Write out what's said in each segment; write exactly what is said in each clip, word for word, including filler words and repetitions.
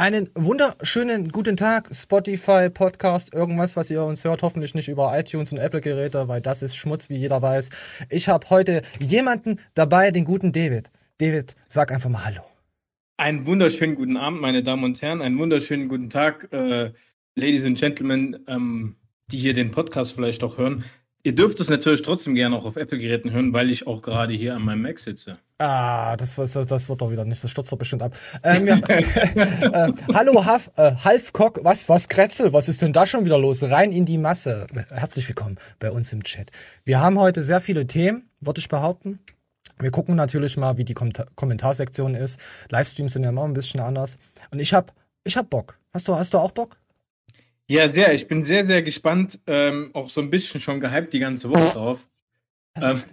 Einen wunderschönen guten Tag, Spotify, Podcast, irgendwas, was ihr uns hört, hoffentlich nicht über iTunes und Apple-Geräte, weil das ist Schmutz, wie jeder weiß. Ich habe heute jemanden dabei, den guten David. David, sag einfach mal Hallo. Einen wunderschönen guten Abend, meine Damen und Herren, einen wunderschönen guten Tag, äh, Ladies and Gentlemen, ähm, die hier den Podcast vielleicht auch hören. Ihr dürft es natürlich trotzdem gerne auch auf Apple-Geräten hören, weil ich auch gerade hier an meinem Mac sitze. Ah, das, das, das wird doch wieder nicht, das stürzt doch bestimmt ab. Ähm, ja, äh, hallo, Haf, äh, Halfcock, was, was, Kretzel, was ist denn da schon wieder los? Rein in die Masse. Herzlich willkommen bei uns im Chat. Wir haben heute sehr viele Themen, würde ich behaupten. Wir gucken natürlich mal, wie die Kom- Kommentarsektion ist. Livestreams sind ja immer ein bisschen anders. Und ich hab, ich hab Bock. Hast du, hast du auch Bock? Ja, sehr. Ich bin sehr, sehr gespannt. Ähm, auch so ein bisschen schon gehypt die ganze Woche drauf. ähm.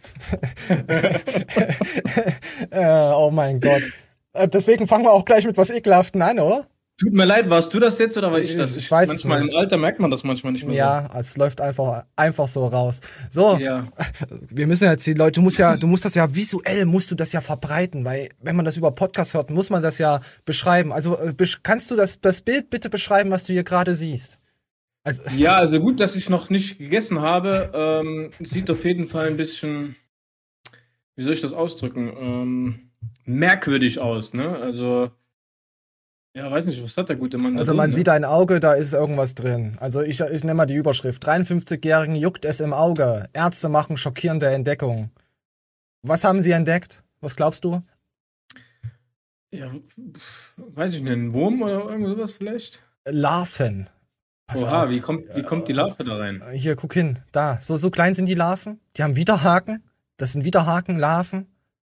äh, oh mein Gott. Äh, deswegen fangen wir auch gleich mit was Ekelhaften an, oder? Tut mir leid, warst du das jetzt oder war ich das? Ich, ich weiß manchmal es nicht. Im Alter merkt man das manchmal nicht mehr. Ja, so. Es läuft einfach, einfach so raus. So, ja. Wir müssen jetzt die Leute, du musst ja, du musst das ja visuell, musst du das ja verbreiten, weil wenn man das über Podcast hört, muss man das ja beschreiben. Also kannst du das, das Bild bitte beschreiben, was du hier gerade siehst? Also, ja, also gut, dass ich noch nicht gegessen habe. Ähm, sieht auf jeden Fall ein bisschen, wie soll ich das ausdrücken, ähm, merkwürdig aus, ne? Also, ja, weiß nicht, was hat der gute Mann da Also drin, man ne? sieht ein Auge, da ist irgendwas drin. Also ich, ich nenne mal die Überschrift. dreiundfünfzigjährigen juckt es im Auge. Ärzte machen schockierende Entdeckung. Was haben sie entdeckt? Was glaubst du? Ja, weiß ich nicht, ein Wurm oder irgendwas vielleicht? Larven. Pass Oha, auf. wie kommt, wie kommt die Larve da rein? Hier, guck hin. Da, so, so klein sind die Larven. Die haben Widerhaken. Das sind Widerhaken-Larven.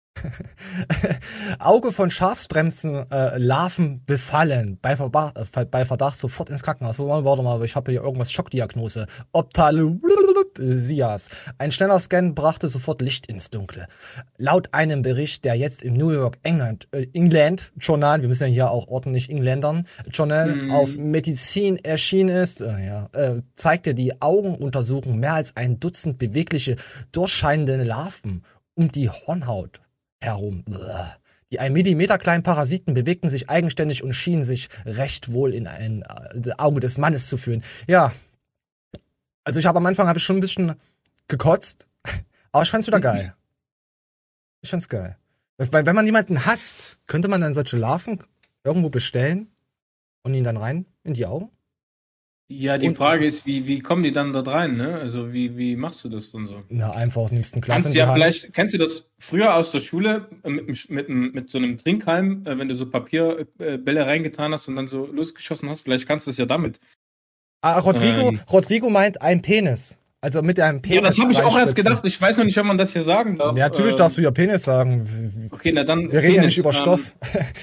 Auge von Schafsbremsen äh, Larven befallen. Bei, Verba- äh, bei Verdacht sofort ins Krankenhaus. Warte mal, ich habe hier irgendwas Schockdiagnose. Optalesias. Ein schneller Scan brachte sofort Licht ins Dunkle. Laut einem Bericht, der jetzt im New York England, äh, England Journal, wir müssen ja hier auch ordentlich Engländern, Journal mm. auf Medizin erschienen ist, äh, ja, äh, zeigte die Augenuntersuchung mehr als ein Dutzend bewegliche, durchscheinende Larven um die Hornhaut herum. Die ein Millimeter kleinen Parasiten bewegten sich eigenständig und schienen sich recht wohl in ein äh, Auge des Mannes zu führen. Ja, also ich habe am Anfang habe ich schon ein bisschen gekotzt, aber ich fand's wieder geil. Ich fand's geil. Weil wenn man jemanden hasst, könnte man dann solche Larven irgendwo bestellen und ihn dann rein in die Augen? Ja, die und, Frage ist, wie, wie kommen die dann da rein, ne? Also wie, wie machst du das dann so? Na, einfach nimmst ein Glas in die ja Hand. Vielleicht, kennst du das früher aus der Schule mit, mit, mit so einem Trinkhalm, wenn du so Papierbälle reingetan hast und dann so losgeschossen hast? Vielleicht kannst du es ja damit. Ah, Rodrigo, ähm, Rodrigo meint ein Penis. Also mit einem Penis. Ja, das habe ich auch erst gedacht. Ich weiß noch nicht, ob man das hier sagen darf. Ja, natürlich ähm, darfst du ja Penis sagen. Okay, na dann. Wir reden Penis, ja nicht über ähm, Stoff.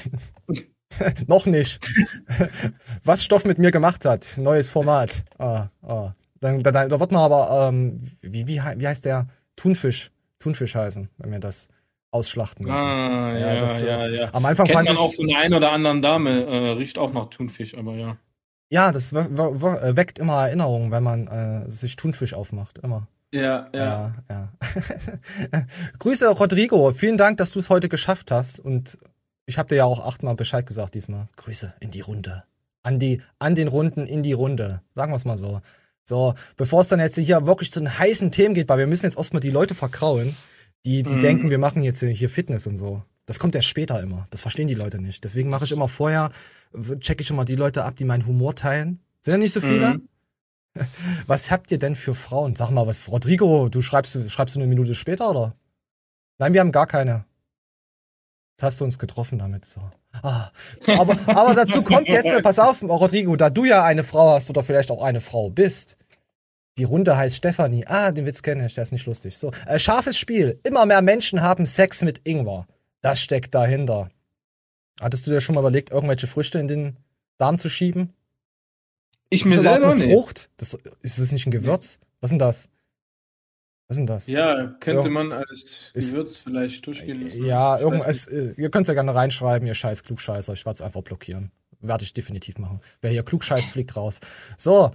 Noch nicht. Was Stoff mit mir gemacht hat. Neues Format. Ah, ah. Dann, da, da wird man aber, ähm, wie, wie, wie heißt der? Thunfisch. Thunfisch heißen, wenn wir das ausschlachten. Ah, ja, ja, das, ja, ja. Am Anfang Kennt fand man ich, auch von der einen oder anderen Dame, äh, riecht auch nach Thunfisch, aber ja. Ja, das w- w- w- weckt immer Erinnerungen, wenn man äh, sich Thunfisch aufmacht. Immer. Ja, ja. ja, ja. Grüße, Rodrigo. Vielen Dank, dass du es heute geschafft hast. Und ich habe dir ja auch achtmal Bescheid gesagt diesmal. Grüße in die Runde. An, die, an den Runden in die Runde. Sagen wir es mal so. So, bevor es dann jetzt hier wirklich zu den heißen Themen geht, weil wir müssen jetzt erstmal die Leute verkrauen, die, die mhm. denken, wir machen jetzt hier Fitness und so. Das kommt erst später immer. Das verstehen die Leute nicht. Deswegen mache ich immer vorher, checke ich immer die Leute ab, die meinen Humor teilen. Sind ja nicht so viele. Mhm. Was habt ihr denn für Frauen? Sag mal, was, Rodrigo, du schreibst, schreibst du eine Minute später, oder? Nein, wir haben gar keine. Jetzt hast du uns getroffen damit. So. Ah. Aber, aber dazu kommt jetzt, pass auf, Rodrigo, da du ja eine Frau hast oder vielleicht auch eine Frau bist. Die Runde heißt Stefanie. Ah, den Witz kenne ich, der ist nicht lustig. So, äh, scharfes Spiel. Immer mehr Menschen haben Sex mit Ingwer. Das steckt dahinter. Hattest du dir schon mal überlegt, irgendwelche Früchte in den Darm zu schieben? Ich ist mir das selber eine nicht. Frucht? Das, ist das nicht ein Gewürz? Nee. Was ist denn das? Was ist denn das? Ja, könnte ja. man als Gewürz ist, vielleicht durchgehen lassen. Ja, irgendwas. Ihr könnt es ja gerne reinschreiben, ihr scheiß Klugscheißer. Ich werde es einfach blockieren. Werde ich definitiv machen. Wer hier klugscheiß, fliegt raus. So.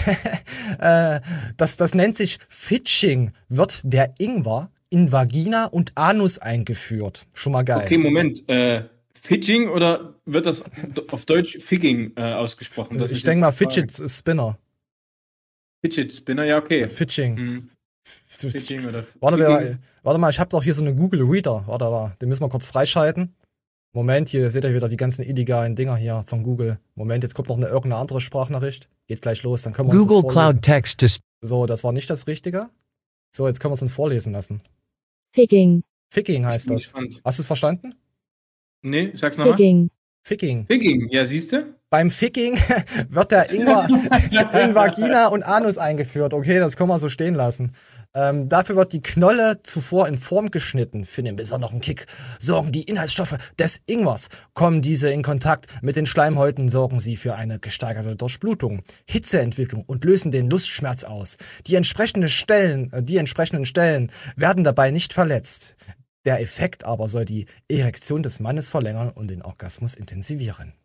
äh, das, das nennt sich Fitching. Wird der Ingwer in Vagina und Anus eingeführt. Schon mal geil. Okay, Moment. Äh, Fidgeting oder wird das auf Deutsch Figging äh, ausgesprochen? Das ich denke mal Fidget Spinner. Fidget Spinner, ja, okay. Fidgeting. Hm. Fidgeting oder warte, wir, warte mal, ich habe doch hier so eine Google Reader. Warte mal, den müssen wir kurz freischalten. Moment, hier seht ihr wieder die ganzen illegalen Dinger hier von Google. Moment, jetzt kommt noch eine irgendeine andere Sprachnachricht. Geht gleich los, dann können wir uns Google das vorlesen. Cloud Text to So, das war nicht das Richtige. So, jetzt können wir es uns vorlesen lassen. Figging. Figging heißt das. Spannend. Hast du es verstanden? Nee, sag's nochmal. Figging. Figging. Figging, ja, siehst du? Beim Figging wird der Ingwer in Vagina und Anus eingeführt. Okay, das können wir so stehen lassen. Ähm, dafür wird die Knolle zuvor in Form geschnitten. Für den besonderen Kick sorgen die Inhaltsstoffe des Ingwers. Kommen diese in Kontakt mit den Schleimhäuten, sorgen sie für eine gesteigerte Durchblutung, Hitzeentwicklung und lösen den Lustschmerz aus. Die entsprechenden Stellen, äh, die entsprechenden Stellen werden dabei nicht verletzt. Der Effekt aber soll die Erektion des Mannes verlängern und den Orgasmus intensivieren.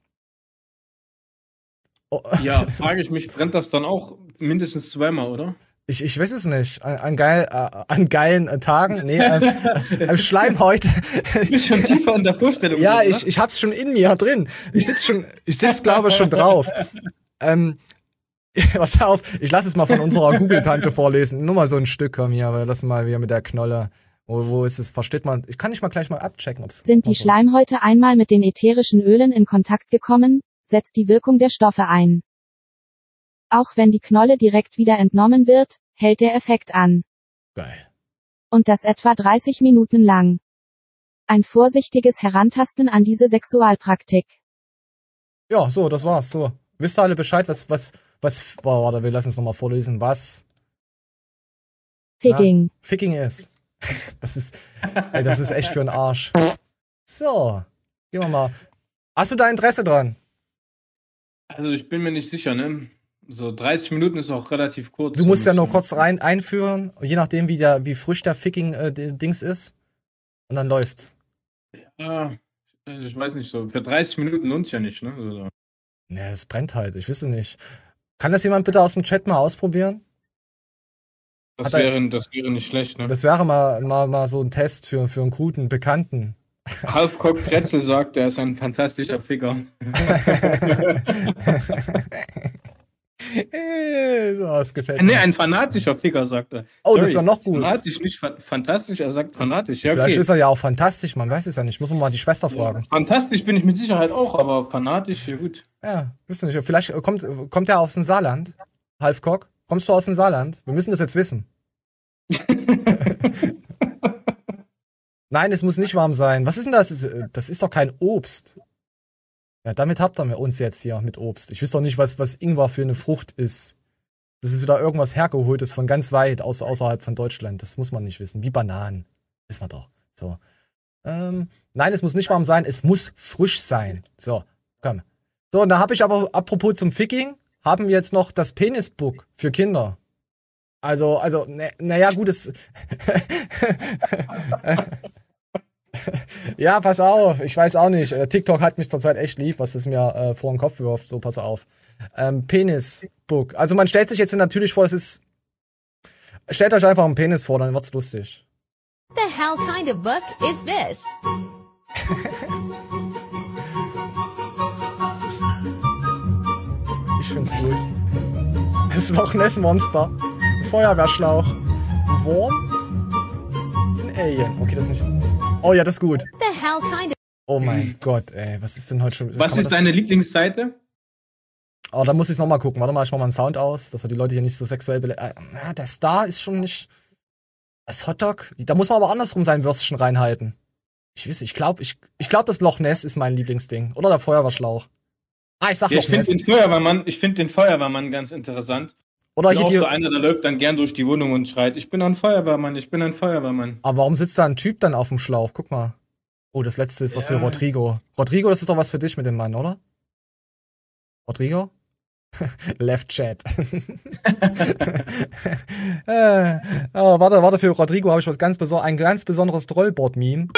Oh. Ja, frage ich mich, brennt das dann auch mindestens zweimal, oder? Ich, ich weiß es nicht. An, an, geil, äh, an geilen äh, Tagen? Nee, äh, äh, Schleimhäute. Du bist schon tiefer in der Vorstellung. Ja, drin, ich, ich hab's schon in mir drin. Ich sitz schon, ich sitz, glaube ich, schon drauf. Ähm, pass auf, ich lasse es mal von unserer Google-Tante vorlesen. Nur mal so ein Stück, komm hier, wir lassen mal wieder mit der Knolle. Wo, wo ist es? Versteht man? Ich kann nicht mal gleich mal abchecken, ob's. Sind die so. Schleimhäute einmal mit den ätherischen Ölen in Kontakt gekommen, setzt die Wirkung der Stoffe ein. Auch wenn die Knolle direkt wieder entnommen wird, hält der Effekt an. Geil. Und das etwa dreißig Minuten lang. Ein vorsichtiges Herantasten an diese Sexualpraktik. Ja, so, das war's. So. Wisst ihr alle Bescheid, was, was, was, boah, warte, wir lassen es nochmal vorlesen, was Figging. Ja, Figging ist. Das ist, ey, das ist echt für den Arsch. So, gehen wir mal. Hast du da Interesse dran? Also ich bin mir nicht sicher, ne? So dreißig Minuten ist auch relativ kurz. Du musst ja nur kurz rein einführen, je nachdem wie der, wie frisch der Figging-Dings äh, ist. Und dann läuft's. Ja, also ich weiß nicht so. Für dreißig Minuten lohnt ja nicht, ne? So. Ne, es brennt halt, ich weiß es nicht. Kann das jemand bitte aus dem Chat mal ausprobieren? Das Hat er- wäre, das wäre nicht schlecht, ne? Das wäre mal, mal, mal so ein Test für, für einen guten Bekannten. Halfcock Pretzel sagt, er ist ein fantastischer Ficker. so, das gefällt Ne, mir. ein fanatischer Ficker, sagt er. Oh, das ist Sorry, ja noch gut. Fanatisch, nicht fa fantastisch, er sagt fanatisch. Ja, Vielleicht okay. ist er ja auch fantastisch, man weiß es ja nicht. Muss man mal die Schwester fragen. Fantastisch bin ich mit Sicherheit auch, aber fanatisch, ja gut. Ja, wisst ihr nicht. Vielleicht kommt, kommt er aus dem Saarland. Halfcock, kommst du aus dem Saarland? Wir müssen das jetzt wissen. Nein, es muss nicht warm sein. Was ist denn das? Das ist doch kein Obst. Ja, damit habt ihr uns jetzt hier mit Obst. Ich weiß doch nicht, was, was Ingwer für eine Frucht ist. Das ist wieder irgendwas hergeholtes von ganz weit aus, außerhalb von Deutschland. Das muss man nicht wissen. Wie Bananen. Wissen wir doch. So. Ähm, nein, es muss nicht warm sein. Es muss frisch sein. So, komm. So, und da habe ich aber, apropos zum Figging, haben wir jetzt noch das Penisbook für Kinder. Also, also, naja, na gut, es. Ja, pass auf, ich weiß auch nicht. Äh, TikTok hat mich zurzeit echt lieb, was es mir äh, vor den Kopf wirft. So, pass auf. Ähm, Penisbook. Also, man stellt sich jetzt natürlich vor, es ist. Stellt euch einfach einen Penis vor, dann wird's lustig. The hell kind of book is this? Ich find's gut. Das Loch Ness Monster. Feuerwehrschlauch. Ein Wurm. Ein Alien. Okay, das nicht. Oh ja, das ist gut. The hell kind of Oh mein Gott, ey. Was ist denn heute schon. Was kann man ist das- deine Lieblingsseite? Oh, da muss ich's nochmal gucken. Warte mal, ich mach mal einen Sound aus, dass wir die Leute hier nicht so sexuell bele äh, na, der Star ist schon nicht. Das Hotdog. Da muss man aber andersrum sein Würstchen reinhalten. Ich weiß, ich glaube, ich, ich glaub, das Loch Ness ist mein Lieblingsding. Oder der Feuerwehrschlauch. Ah, ich sag Ja, ich Loch finde Ness. den Feuerwehrmann, ich finde den Feuerwehrmann ganz interessant. Oder Ich bin hier auch die. so einer, der läuft dann gern durch die Wohnung und schreit, ich bin ein Feuerwehrmann, ich bin ein Feuerwehrmann. Aber warum sitzt da ein Typ dann auf dem Schlauch? Guck mal. Oh, das letzte ist was Ja. für Rodrigo. Rodrigo, das ist doch was für dich mit dem Mann, oder? Rodrigo? Left Chat. äh, oh, warte, warte, für Rodrigo habe ich was ganz besonderes, ein ganz besonderes Trollboard-Meme.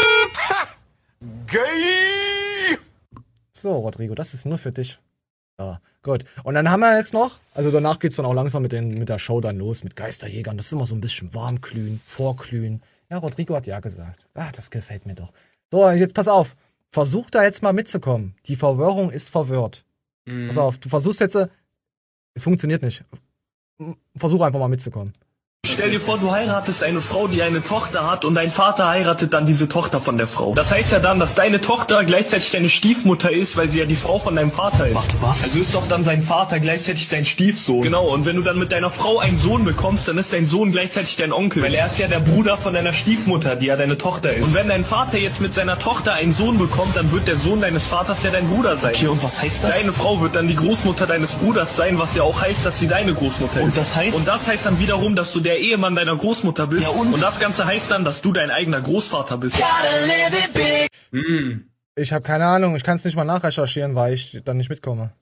Gay! So, Rodrigo, das ist nur für dich. Ja, gut. Und dann haben wir jetzt noch, also danach geht's dann auch langsam mit, den, mit der Show dann los, mit Geisterjägern. Das ist immer so ein bisschen warmglühen, vorglühen. Ja, Rodrigo hat ja gesagt. Ah, das gefällt mir doch. So, jetzt pass auf. versuch da jetzt mal mitzukommen. Die Verwirrung ist verwirrt. Mhm. Pass auf, du versuchst jetzt, äh, es funktioniert nicht. Versuch einfach mal mitzukommen. Stell dir vor, du heiratest eine Frau, die eine Tochter hat und dein Vater heiratet dann diese Tochter von der Frau. Das heißt ja dann, dass deine Tochter gleichzeitig deine Stiefmutter ist, weil sie ja die Frau von deinem Vater ist. Warte, was? Also ist doch dann sein Vater gleichzeitig dein Stiefsohn. Genau, und wenn du dann mit deiner Frau einen Sohn bekommst, dann ist dein Sohn gleichzeitig dein Onkel. Weil er ist ja der Bruder von deiner Stiefmutter, die ja deine Tochter ist. Und wenn dein Vater jetzt mit seiner Tochter einen Sohn bekommt, dann wird der Sohn deines Vaters ja dein Bruder sein. Okay, und was heißt das? Deine Frau wird dann die Großmutter deines Bruders sein, was ja auch heißt, dass sie deine Großmutter ist. Und das heißt? Und das heißt dann wiederum, dass du der Ehemann deiner Großmutter bist. Ja, und? und das Ganze heißt dann, dass du dein eigener Großvater bist. Mhm. Ich habe keine Ahnung, ich kann es nicht mal nachrecherchieren, weil ich dann nicht mitkomme.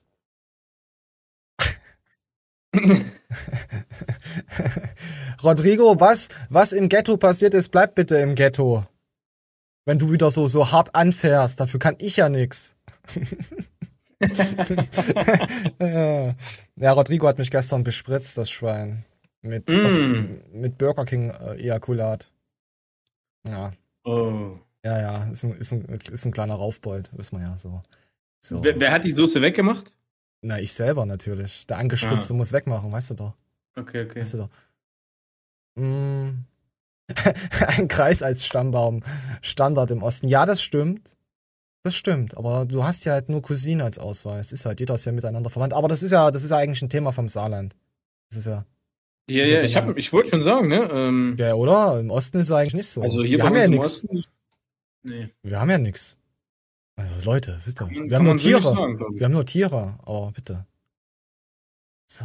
Rodrigo, was, was im Ghetto passiert ist, bleibt bitte im Ghetto. Wenn du wieder so, so hart anfährst, dafür kann ich ja nix. Ja, Rodrigo hat mich gestern bespritzt, das Schwein. Mit, Mm. was, mit Burger King äh, Ejakulat. Ja. Oh. Ja, ja, ist ein, ist ein, ist ein kleiner Raufbold, wissen wir ja so. so. Wer, wer hat die Soße weggemacht? Na, ich selber natürlich. Der Angespritzte Ah. muss wegmachen, weißt du doch. Okay, okay. Weißt du doch. Mm. Ein Kreis als Stammbaum. Standard im Osten. Ja, das stimmt. Das stimmt, aber du hast ja halt nur Cousine als Ausweis. Ist halt, jeder ist ja miteinander verwandt. Aber das ist ja, das ist ja eigentlich ein Thema vom Saarland. Das ist ja. Ja, Also ja, der ich, hab- ich wollte schon sagen, ne? Ähm, Ja, oder? Im Osten ist es eigentlich nicht so. also hier wir bei haben uns ja im nichts. Osten. Nee. Wir haben ja nichts. Also Leute, bitte. Kann- Wir kann haben nur man so nicht Tiere. sagen, glaub ich. Wir haben nur Tiere, aber bitte. So.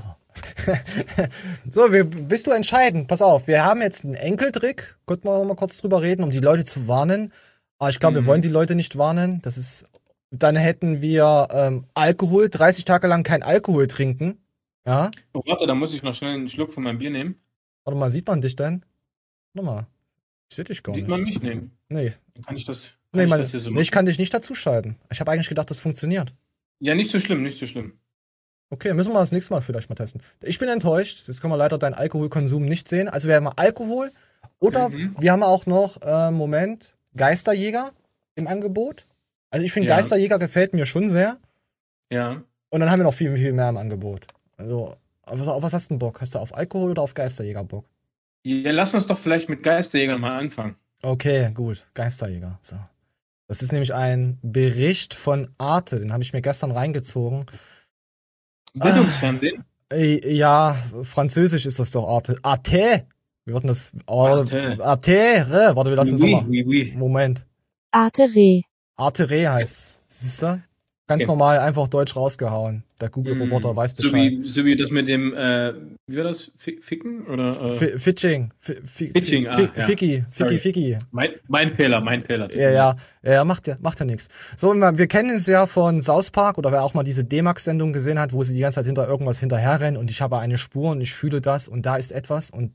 So, wir, willst du entscheiden? Pass auf, wir haben jetzt einen Enkeltrick. Könnten wir noch mal kurz drüber reden, um die Leute zu warnen. Aber ich glaube, Mhm. wir wollen die Leute nicht warnen. Das ist. Dann hätten wir ähm, Alkohol, dreißig Tage lang kein Alkohol trinken. Ja. Oh, warte, da muss ich noch schnell einen Schluck von meinem Bier nehmen. Warte mal, sieht man dich denn? Warte mal. Ich sehe dich gar Sieht nicht. man mich? Nee. Nee. Kann ich das, kann Nee, ich man, das hier so nee, machen? ich kann dich nicht dazuschalten. Ich habe eigentlich gedacht, das funktioniert. Ja, nicht so schlimm, nicht so schlimm. Okay, müssen wir das nächste Mal vielleicht mal testen. Ich bin enttäuscht. Jetzt können wir leider deinen Alkoholkonsum nicht sehen. Also wir haben mal Alkohol oder Mhm. wir haben auch noch, äh, Moment, Geisterjäger im Angebot. Also ich finde, Ja. Geisterjäger gefällt mir schon sehr. Ja. Und dann haben wir noch viel, viel mehr im Angebot. Also, auf was, auf was hast du denn Bock? Hast du auf Alkohol oder auf Geisterjäger Bock? Ja, lass uns doch vielleicht mit Geisterjägern mal anfangen. Okay, gut. Geisterjäger. So. Das ist nämlich ein Bericht von Arte. Den habe ich mir gestern reingezogen. Bildungsfernsehen? Äh, Ja, französisch ist das doch Arte. Arte! Wir würden das. Oh, Arte. Arte! Warte, wir lassen es Oui, nochmal. oui, oui. Moment. Artere. Arte heißt. Siehst du? Ganz Okay. normal, einfach deutsch rausgehauen. Der Google-Roboter Mm, weiß So Bescheid. wie, so wie das mit dem, äh, wie war das? Fi- Ficken? Oder, äh, Fi- Fitching. Fi- fi- Fitching, fi- ah, fi- ja. Ficky, Sorry. Ficky, Ficky. mein, mein Fehler, mein Fehler. Ja, ja, ja, macht ja, macht ja nichts. So, wir wir kennen es ja von South Park oder wer auch mal diese D-Max-Sendung gesehen hat, wo sie die ganze Zeit hinter irgendwas hinterherrennen und ich habe eine Spur und ich fühle das und da ist etwas und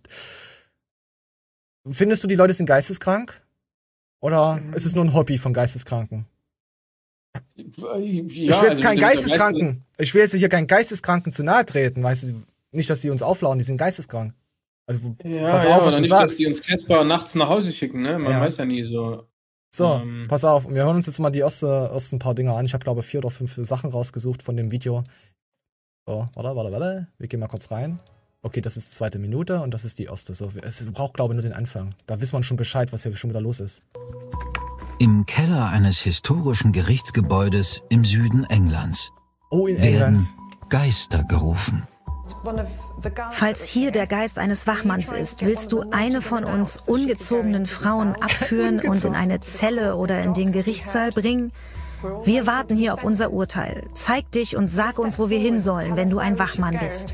findest du, die Leute sind geisteskrank? Oder ist es nur ein Hobby von Geisteskranken? Ja, ich will jetzt keinen Geisteskranken. Ich will jetzt hier keinen Geisteskranken zu nahe treten, weißt du, nicht, dass die uns auflauen, die sind geisteskrank. Also, Ja, pass ja, auf, was oder du nicht, sagst. dass die uns Casper nachts nach Hause schicken, ne? Man Ja. weiß ja nie so. So, Ähm. pass auf. Wir hören uns jetzt mal die erste, ersten paar Dinge an. Ich habe, glaube ich, vier oder fünf Sachen rausgesucht von dem Video. So, warte, warte, warte. Wir gehen mal kurz rein. Okay, das ist die zweite Minute und das ist die erste. So, es braucht, glaube ich, nur den Anfang. Da wissen wir schon Bescheid, was hier schon wieder los ist. Im Keller eines historischen Gerichtsgebäudes im Süden Englands Oh, in werden England. Geister gerufen. Falls hier der Geist eines Wachmanns ist, willst du eine von uns ungezogenen Frauen abführen und in eine Zelle oder in den Gerichtssaal bringen? Wir warten hier auf unser Urteil. Zeig dich und sag uns, wo wir hin sollen, wenn du ein Wachmann bist.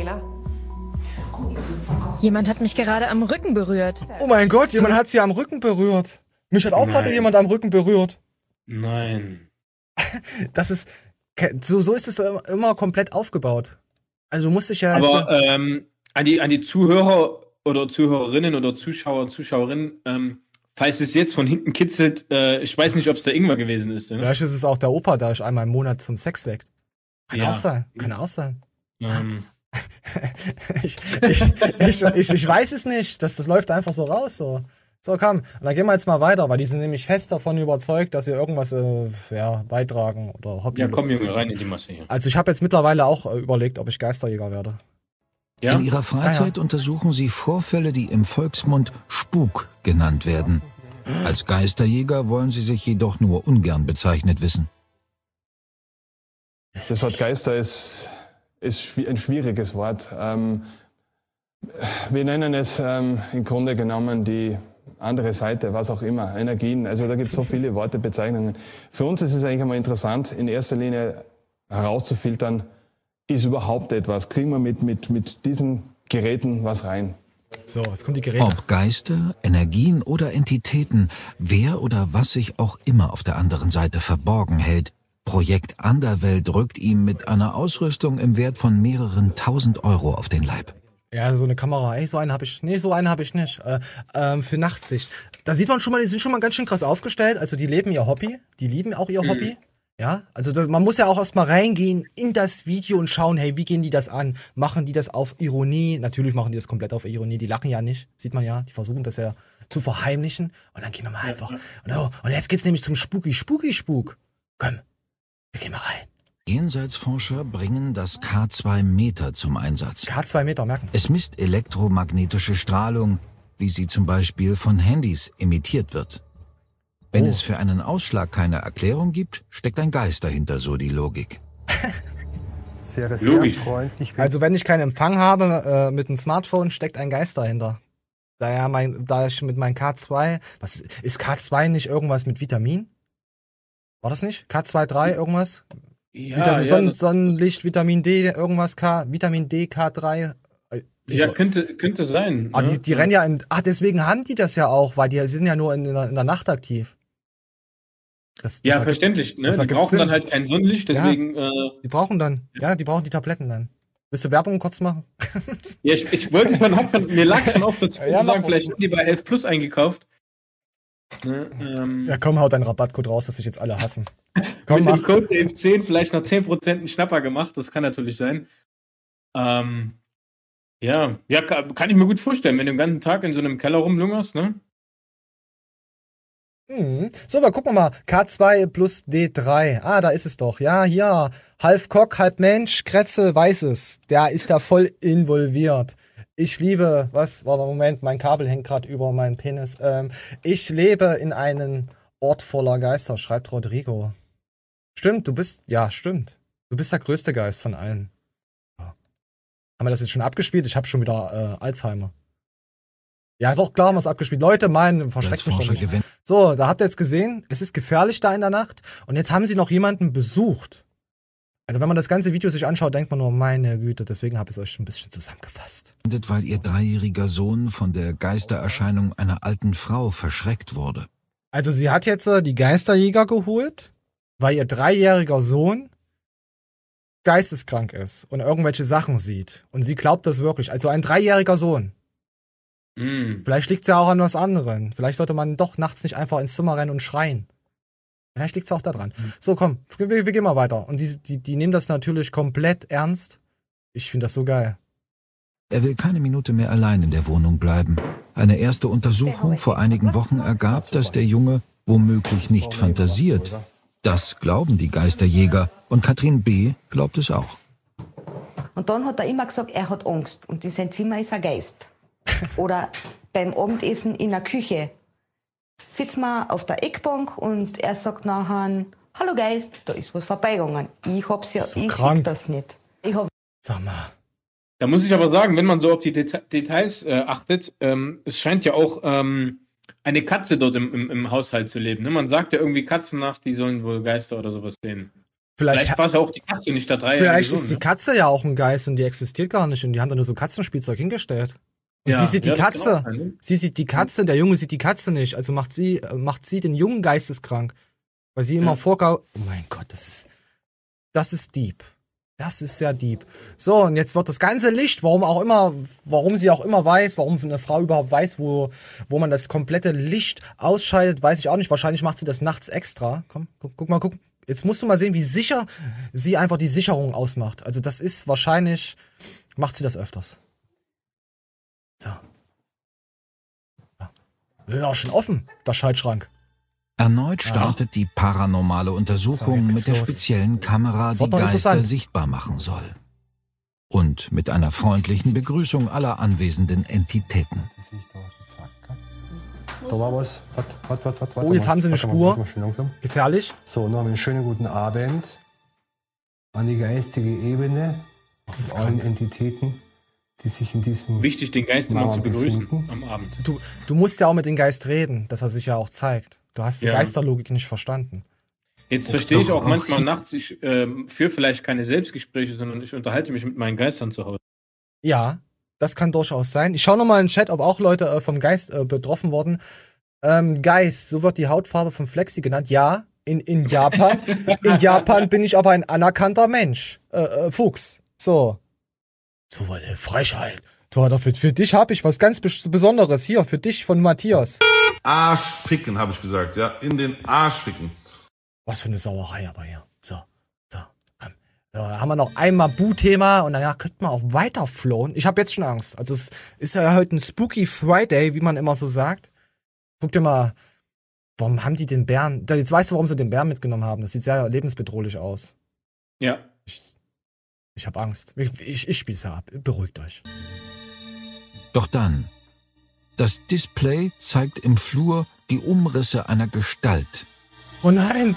Jemand hat mich gerade am Rücken berührt. Oh mein Gott, jemand hat sie am Rücken berührt. Mich hat auch gerade Nein. jemand am Rücken berührt. Nein. Das ist, so, so ist es immer komplett aufgebaut. Also du musst dich ja Aber jetzt, ähm, an, die, an die Zuhörer oder Zuhörerinnen oder Zuschauer, Zuschauerinnen, ähm, falls es jetzt von hinten kitzelt, äh, ich weiß nicht, ob es der Ingwer gewesen ist. Ne? vielleicht ist es auch der Opa, der ich einmal im Monat zum Sex weckt. Kann Ja. auch sein, kann auch sein. Ähm, ich, ich, ich, ich, ich weiß es nicht. Das, das läuft einfach so raus. So. So, komm. Und dann gehen wir jetzt mal weiter, weil die sind nämlich fest davon überzeugt, dass sie irgendwas äh, ja, beitragen oder Hobby. Ja, komm, Junge, rein in die Masse hier. Also ich habe jetzt mittlerweile auch äh, überlegt, ob ich Geisterjäger werde. Ja? In ihrer Freizeit Ah, ja. untersuchen sie Vorfälle, die im Volksmund Spuk genannt werden. Als Geisterjäger wollen sie sich jedoch nur ungern bezeichnet wissen. Das Wort Geister ist, ist ein schwieriges Wort. Ähm, wir nennen es ähm, im Grunde genommen die andere Seite, was auch immer, Energien. Also da gibt es so viele Worte, Bezeichnungen. Für uns ist es eigentlich einmal interessant, in erster Linie herauszufiltern, ist überhaupt etwas? Kriegen wir mit, mit, mit diesen Geräten was rein? So, jetzt kommen die Geräte. Ob Geister, Energien oder Entitäten, wer oder was sich auch immer auf der anderen Seite verborgen hält, Projekt Anderwelt rückt ihm mit einer Ausrüstung im Wert von mehreren tausend Euro auf den Leib. Ja, so eine Kamera, ey, so eine habe ich, nee, so eine habe ich nicht, äh, ähm, für Nachtsicht. Da sieht man schon mal, die sind schon mal ganz schön krass aufgestellt, also die leben ihr Hobby, die lieben auch ihr mhm. Hobby, ja, also das, man muss ja auch erstmal reingehen in das Video und schauen, hey, wie gehen die das an, machen die das auf Ironie, natürlich machen die das komplett auf Ironie, die lachen ja nicht, sieht man ja, die versuchen das ja zu verheimlichen und dann gehen wir mal einfach, und, oh, und jetzt geht's nämlich zum Spooky, Spooky, Spuk, komm, wir gehen mal rein. Jenseitsforscher bringen das K zwei Meter zum Einsatz. K zwei Meter, merken. Es misst elektromagnetische Strahlung, wie sie zum Beispiel von Handys emittiert wird. Wenn oh. es für einen Ausschlag keine Erklärung gibt, steckt ein Geist dahinter, so die Logik. Das wäre sehr Logisch. freundlich. Also wenn ich keinen Empfang habe äh, mit einem Smartphone, steckt ein Geist dahinter. Da, ja mein, da ich mit meinem K zwei, was ist K zwei nicht irgendwas mit Vitamin? War das nicht? K zwei drei irgendwas? Ja, Vitamin, ja, Sonnen, das, Sonnenlicht, Vitamin D, irgendwas, K, Vitamin D, K drei. Ich, ja, könnte, könnte sein. Ah, ne? die, die rennen ja in, ach, deswegen haben die das ja auch, weil die sind ja nur in, in, der, in der Nacht aktiv. Das, das ja, ergibt, verständlich. Ne? Die brauchen Sinn. dann halt kein Sonnenlicht, deswegen. Ja, äh, die brauchen dann, ja, die brauchen die Tabletten dann. Willst du Werbung kurz machen? Ja, ich, ich wollte es mal, mir lag schon auf, dazu ja, zu sagen, vielleicht haben die bei elf Plus eingekauft. Ne, ähm, ja, komm, hau deinen Rabattcode raus, dass sich jetzt alle hassen. Komm, mit mach. dem Code D F zehn vielleicht noch zehn Prozent einen Schnapper gemacht, das kann natürlich sein. Ähm, ja, ja, kann ich mir gut vorstellen, wenn du den ganzen Tag in so einem Keller rumlungerst, ne? Mhm. So, aber gucken wir mal. K zwei plus D drei. Ah, da ist es doch. Ja, hier. Halb Kock, halb Mensch, Kretzel weiß es. Der ist da voll involviert. Ich liebe, was, warte, Moment, mein Kabel hängt gerade über meinen Penis. Ähm, ich lebe in einem Ort voller Geister, schreibt Rodrigo. Stimmt, du bist, ja, stimmt. Du bist der größte Geist von allen. Ja. Haben wir das jetzt schon abgespielt? Ich habe schon wieder äh, Alzheimer. Ja, doch, klar haben wir es abgespielt. Leute, mein, verschreckt mich doch nicht. So, da habt ihr jetzt gesehen, es ist gefährlich da in der Nacht. Und jetzt haben sie noch jemanden besucht. Also wenn man das ganze Video sich anschaut, denkt man nur, meine Güte, deswegen habe ich es euch ein bisschen zusammengefasst. Weil ihr dreijähriger Sohn von der Geistererscheinung einer alten Frau verschreckt wurde. Also sie hat jetzt äh, die Geisterjäger geholt, weil ihr dreijähriger Sohn geisteskrank ist und irgendwelche Sachen sieht. Und sie glaubt das wirklich. Also ein dreijähriger Sohn. Mm. Vielleicht liegt es ja auch an was anderem. Vielleicht sollte man doch nachts nicht einfach ins Zimmer rennen und schreien. Vielleicht liegt es auch da dran. Mhm. So, komm, wir, wir gehen mal weiter. Und die, die, die nehmen das natürlich komplett ernst. Ich finde das so geil. Er will keine Minute mehr allein in der Wohnung bleiben. Eine erste Untersuchung vor einigen Wochen ergab, dass der Junge womöglich nicht fantasiert. Das glauben die Geisterjäger. Und Katrin B. glaubt es auch. Und dann hat er immer gesagt, er hat Angst. Und in sein Zimmer ist ein Geist. Oder beim Abendessen in der Küche. Sitzen wir auf der Eckbank und er sagt nachher, hallo Geist, da ist was vorbeigegangen. Ich hab's ja, so ich sehe das nicht. Ich hab Sag mal. Da muss ich aber sagen, wenn man so auf die Deta- Details äh, achtet, ähm, es scheint ja auch ähm, eine Katze dort im, im, im Haushalt zu leben. Ne? Man sagt ja irgendwie Katzen nach, die sollen wohl Geister oder sowas sehen. Vielleicht, vielleicht war es ja auch die Katze, nicht der drei. Vielleicht ist die Katze ja auch ein Geist und die existiert gar nicht und die haben da nur so Katzenspielzeug hingestellt. Und ja, sie sieht die ja, Katze. Sein, ne? Sie sieht die Katze, der Junge sieht die Katze nicht. Also macht sie, macht sie den Jungen geisteskrank. Weil sie immer ja. vorgaut. Oh mein Gott, das ist. Das ist deep. Das ist sehr deep. So, und jetzt wird das ganze Licht, warum auch immer, warum sie auch immer weiß, warum eine Frau überhaupt weiß, wo, wo man das komplette Licht ausschaltet, weiß ich auch nicht. Wahrscheinlich macht sie das nachts extra. Komm, guck, guck mal, guck. Jetzt musst du mal sehen, wie sicher sie einfach die Sicherung ausmacht. Also das ist wahrscheinlich, macht sie das öfters. So. Ja. Das ist auch schon offen, der Schaltschrank. Erneut startet die paranormale Untersuchung So, mit der los. speziellen Kamera, Das die wird doch Geister interessant. sichtbar machen soll. Und mit einer freundlichen Begrüßung aller anwesenden Entitäten. Da war was. Warte, warte, warte, warte. Oh, jetzt mal, haben sie eine warte mal, Spur. warte mal, schön langsam. Gefährlich. So, noch einen schönen guten Abend an die geistige Ebene Das ist und allen krank. Entitäten, die sich in diesem Wichtig, den Geist immer Mauer zu begrüßen befinden. am Abend. Du, du musst ja auch mit dem Geist reden, dass er sich ja auch zeigt. Du hast die Ja. Geisterlogik nicht verstanden. Jetzt verstehe ich doch auch auch manchmal hier- nachts, ich ähm, führe vielleicht keine Selbstgespräche, sondern ich unterhalte mich mit meinen Geistern zu Hause. Ja, das kann durchaus sein. Ich schaue nochmal in den Chat, ob auch Leute äh, vom Geist äh, betroffen wurden. Ähm, Geist, so wird die Hautfarbe von Flexi genannt. Ja, in, in Japan. In Japan bin ich aber ein anerkannter Mensch. Äh, äh, Fuchs. So. So eine Frechheit. Du, für, für dich habe ich was ganz Bes- Besonderes. Hier, für dich von Matthias. Arsch ficken, habe ich gesagt, ja. In den Arsch ficken. Was für eine Sauerei aber hier. So, so, komm. So, da haben wir noch einmal Bu-Thema und danach könnten wir auch weiter flowen. Ich habe jetzt schon Angst. Also es ist ja heute ein Spooky Friday, wie man immer so sagt. Guck dir mal, warum haben die den Bären... Da, jetzt weißt du, warum sie den Bären mitgenommen haben. Das sieht sehr lebensbedrohlich aus. Ja. Ich, ich habe Angst. Ich, ich, ich spiel's ja ab. Beruhigt euch. Doch dann, das Display zeigt im Flur die Umrisse einer Gestalt. Oh nein!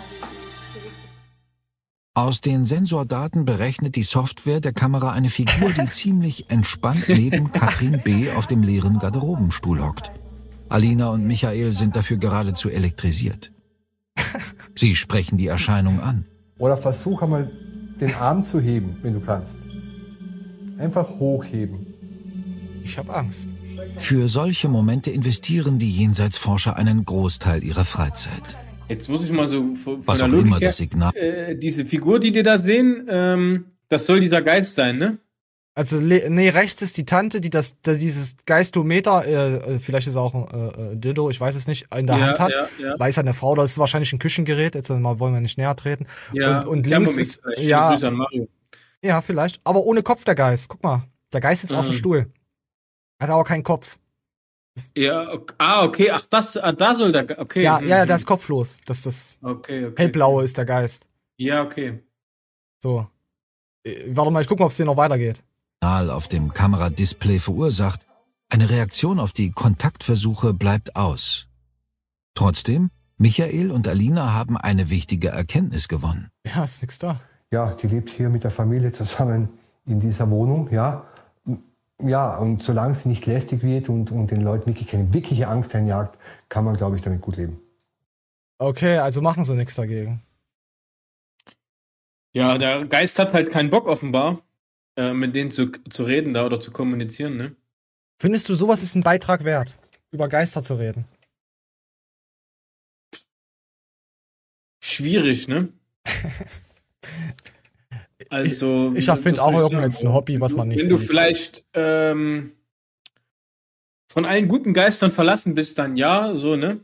Aus den Sensordaten berechnet die Software der Kamera eine Figur, die ziemlich entspannt neben Katrin B. auf dem leeren Garderobenstuhl hockt. Alina und Michael sind dafür geradezu elektrisiert. Sie sprechen die Erscheinung an. Oder versuch einmal den Arm zu heben, wenn du kannst. Einfach hochheben. Ich habe Angst. Für solche Momente investieren die Jenseitsforscher einen Großteil ihrer Freizeit. Jetzt muss ich mal so von, von Was der auch Logik immer her, das Signal. äh, diese Figur, die wir da sehen, ähm, das soll dieser Geist sein, ne? Also, le- nee, rechts ist die Tante, die das, da dieses Geistometer, äh, äh, vielleicht ist es auch ein äh, äh, Dildo, ich weiß es nicht, in der Ja, Hand hat. ja, ja. Weiß eine Frau, das ist wahrscheinlich ein Küchengerät, jetzt mal wollen wir nicht näher treten. Ja, und und Thermomix links ist, vielleicht. ja, Grüße an Mario. ja, vielleicht, aber ohne Kopf der Geist. Guck mal, der Geist sitzt auf dem Mhm. Stuhl. Hat aber keinen Kopf. Ja, ok- ah, okay, ach, das, ah, da soll der, Ge- okay. Ja, mhm. ja, der ist kopflos. Das das Okay, okay. hellblaue ist der Geist. Ja, okay. So. Äh, Warte mal, ich guck mal, ob es hier noch weitergeht. auf dem Kameradisplay verursacht, eine Reaktion auf die Kontaktversuche bleibt aus. Trotzdem, Michael und Alina haben eine wichtige Erkenntnis gewonnen. Ja, ist nix da. Ja, die lebt hier mit der Familie zusammen in dieser Wohnung, ja. Ja, und solange sie nicht lästig wird und, und den Leuten wirklich keine wirkliche Angst einjagt, kann man, glaube ich, damit gut leben. Okay, also machen sie nichts dagegen. Ja, der Geist hat halt keinen Bock offenbar, äh, mit denen zu, zu reden da oder zu kommunizieren, ne? Findest du, sowas ist ein Beitrag wert, über Geister zu reden? Schwierig, ne? Also, Ich wie- erfinde was auch soll ich irgendein sagen? Hobby, was man nicht Wenn du sieht. vielleicht ähm, von allen guten Geistern verlassen bist, dann ja, so, ne?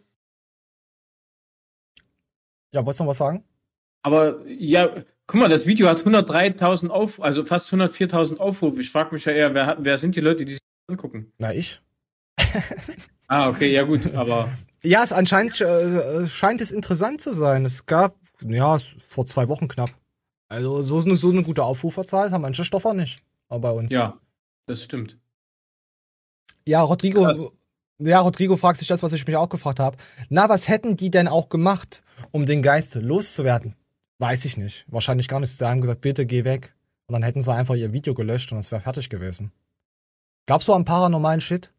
Ja, wolltest du noch was sagen? Aber ja, guck mal, das Video hat hundertdreitausend Aufrufe, also fast hundertviertausend Aufrufe. Ich frage mich ja eher, wer, hat- wer sind die Leute, die sich das angucken? Na, ich. Ah, okay, ja gut, aber Ja, es anscheinend äh, scheint es interessant zu sein. Es gab, ja, es- vor zwei Wochen knapp. Also so eine, so eine gute Aufruferzahl haben manche Stoffer nicht. Aber bei uns. ja, das stimmt. Ja, Rodrigo, Krass. ja, Rodrigo fragt sich das, was ich mich auch gefragt habe. Na, was hätten die denn auch gemacht, um den Geist loszuwerden? Weiß ich nicht. Wahrscheinlich gar nicht. Sie haben gesagt, bitte geh weg. Und dann hätten sie einfach ihr Video gelöscht und es wäre fertig gewesen. Glaubst du an paranormalen Shit?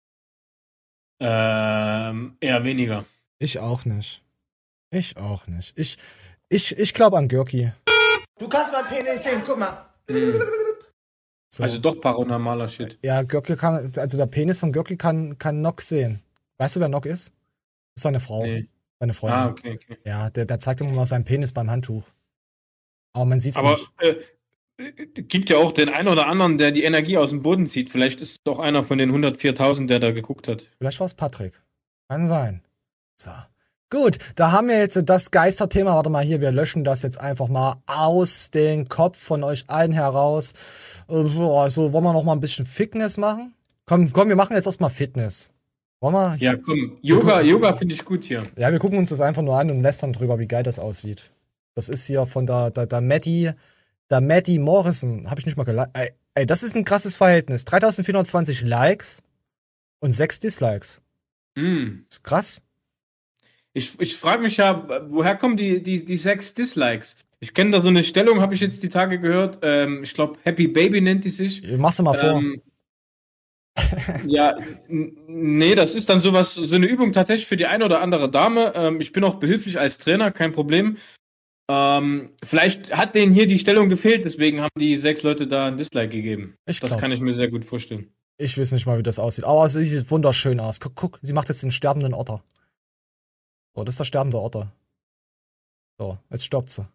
Ähm, eher weniger. Ich auch nicht. Ich auch nicht. Ich, ich, ich glaube an Görki. Du kannst mein Penis sehen, guck mal. So. Also doch paranormaler Shit. Ja, Görki kann, also der Penis von Görki kann, kann Nock sehen. Weißt du, wer Nock ist? Das ist seine Frau. Nee. Seine Freundin. Ah, okay, okay. Ja, der, der zeigt immer mal seinen Penis beim Handtuch. Aber man sieht's Aber nicht. äh, gibt ja auch den einen oder anderen, der die Energie aus dem Boden zieht. Vielleicht ist es doch einer von den hundertviertausend, der da geguckt hat. Vielleicht war es Patrick. Kann sein. So. Gut, da haben wir jetzt das Geisterthema. Warte mal hier, wir löschen das jetzt einfach mal aus dem Kopf von euch allen heraus. Äh, boah, so, wollen wir noch mal ein bisschen Fitness machen? Komm, komm, wir machen jetzt erstmal Fitness. Wollen wir? Ja, komm. Yoga, Yoga finde ich gut hier. Ja, wir gucken uns das einfach nur an und lästern drüber, wie geil das aussieht. Das ist hier von der, der, der Maddie, der Maddie Morrison. Habe ich nicht mal geliked. Ey, ey, das ist ein krasses Verhältnis. dreitausendvierhundertzwanzig Likes und sechs Dislikes. Mm. Das ist krass. Ich, ich frage mich ja, woher kommen die, die, die sechs Dislikes? Ich kenne da so eine Stellung, habe ich jetzt die Tage gehört. Ähm, ich glaube, Happy Baby nennt die sich. Mach's mal vor. Ähm, ja, nee, das ist dann sowas, so eine Übung tatsächlich für die eine oder andere Dame. Ähm, ich bin auch behilflich als Trainer, kein Problem. Ähm, vielleicht hat denen hier die Stellung gefehlt, deswegen haben die sechs Leute da ein Dislike gegeben. Ich das glaub's. kann ich mir sehr gut vorstellen. Ich weiß nicht mal, wie das aussieht. Aber es sieht wunderschön aus. Guck, guck, sie macht jetzt den sterbenden Otter. So, das ist der sterbende Otter. So, jetzt stoppt sie.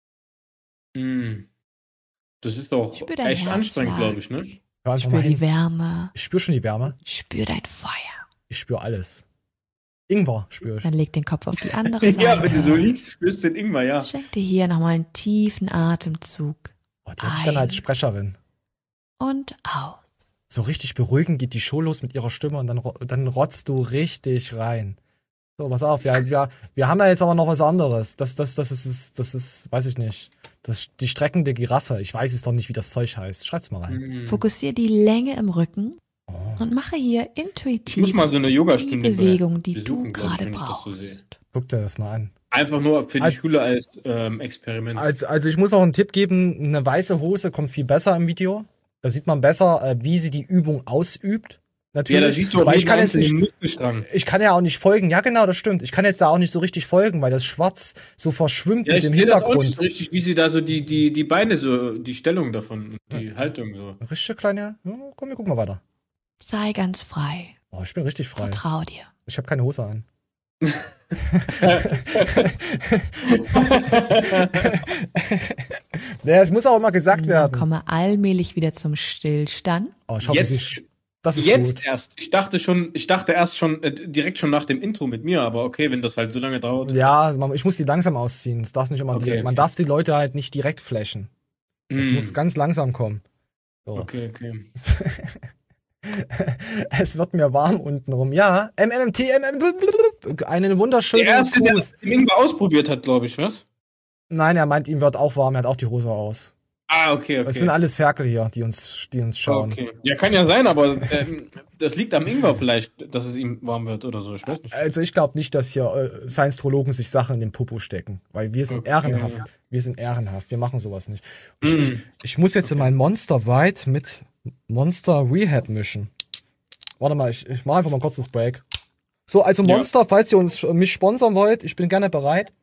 Mm. Das ist doch Spür dein echt Herz anstrengend, schlagen. glaube ich, ne? Hör einfach Spür mal hin. die Wärme. Ich spür schon die Wärme. Spür dein Feuer. Ich spür alles. Ingwer spür ich. Dann leg den Kopf auf die andere Seite. Ja, wenn du so liegst, spürst du den Ingwer, ja. Schenk dir hier nochmal einen tiefen Atemzug. Oh, die hätte ich dann als Sprecherin. Und aus. So richtig beruhigend geht die Show los mit ihrer Stimme und dann, ro- dann rotzt du richtig rein. So, pass auf, wir, wir, wir haben ja jetzt aber noch was anderes. Das, das, das, ist, das ist, weiß ich nicht, das, die streckende Giraffe. Ich weiß es doch nicht, wie das Zeug heißt. Schreib's mal rein. Mhm. Fokussier die Länge im Rücken und mache hier intuitiv Ich muss mal so eine die Yogastunde Bewegung, die besuchen, du glaub ich, gerade wenn ich das so brauchst. sehe. Guck dir das mal an. Einfach nur für die Als- Schule als ähm, Experiment. Also, also ich muss noch einen Tipp geben, eine weiße Hose kommt viel besser im Video. Da sieht man besser, äh, wie sie die Übung ausübt. Natürlich. Ja, da siehst du auch weil ich jeden kann jetzt einzelnen nicht, Muskelstrang. ich kann ja auch nicht folgen. Ja, genau, das stimmt. Ich kann jetzt da auch nicht so richtig folgen, weil das Schwarz so verschwimmt Ja, mit ich dem sehe das auch Hintergrund. nicht so richtig, wie sie da so die, die, die Beine so, die Stellung davon, die Haltung so. Richtig kleine. Ja, komm, wir gucken mal weiter. Sei ganz frei. Oh, ich bin richtig frei. Vertrau dir. Ich habe keine Hose an. Ja, es muss auch immer gesagt Dann werden. komme allmählich wieder zum Stillstand. Oh, ich hoffe, Jetzt, sie, das ist jetzt gut. erst. Ich dachte schon, ich dachte erst schon äh, direkt schon nach dem Intro mit mir, aber okay, wenn das halt so lange dauert. Ja, man, ich muss die langsam ausziehen. Es darf nicht immer Okay, direkt, man okay. darf die Leute halt nicht direkt flashen. Es Mm. muss ganz langsam kommen. So. Okay, okay. Es wird mir warm unten rum. Ja, M M T, M M, einen wunderschönen Der erste, der Gruß. das Ingwer ausprobiert hat, glaube ich, was? Nein, er meint, ihm wird auch warm, er hat auch die Hose aus. Ah, okay, okay. Es sind alles Ferkel hier, die uns, die uns schauen. Okay. Ja, kann ja sein, aber ähm, das liegt am Ingwer vielleicht, dass es ihm warm wird oder so. Ich weiß nicht. Also ich glaube nicht, dass hier äh, Science-Trologen sich Sachen in den Popo stecken, weil wir sind Okay. ehrenhaft. Wir sind ehrenhaft, wir machen sowas nicht. Ich, Mm. ich, ich muss jetzt in mein Monster White mit Monster Rehab mischen. Warte mal, ich, ich mache einfach mal kurz das Break. So, also Ja. Monster, falls ihr uns mich sponsern wollt, ich bin gerne bereit,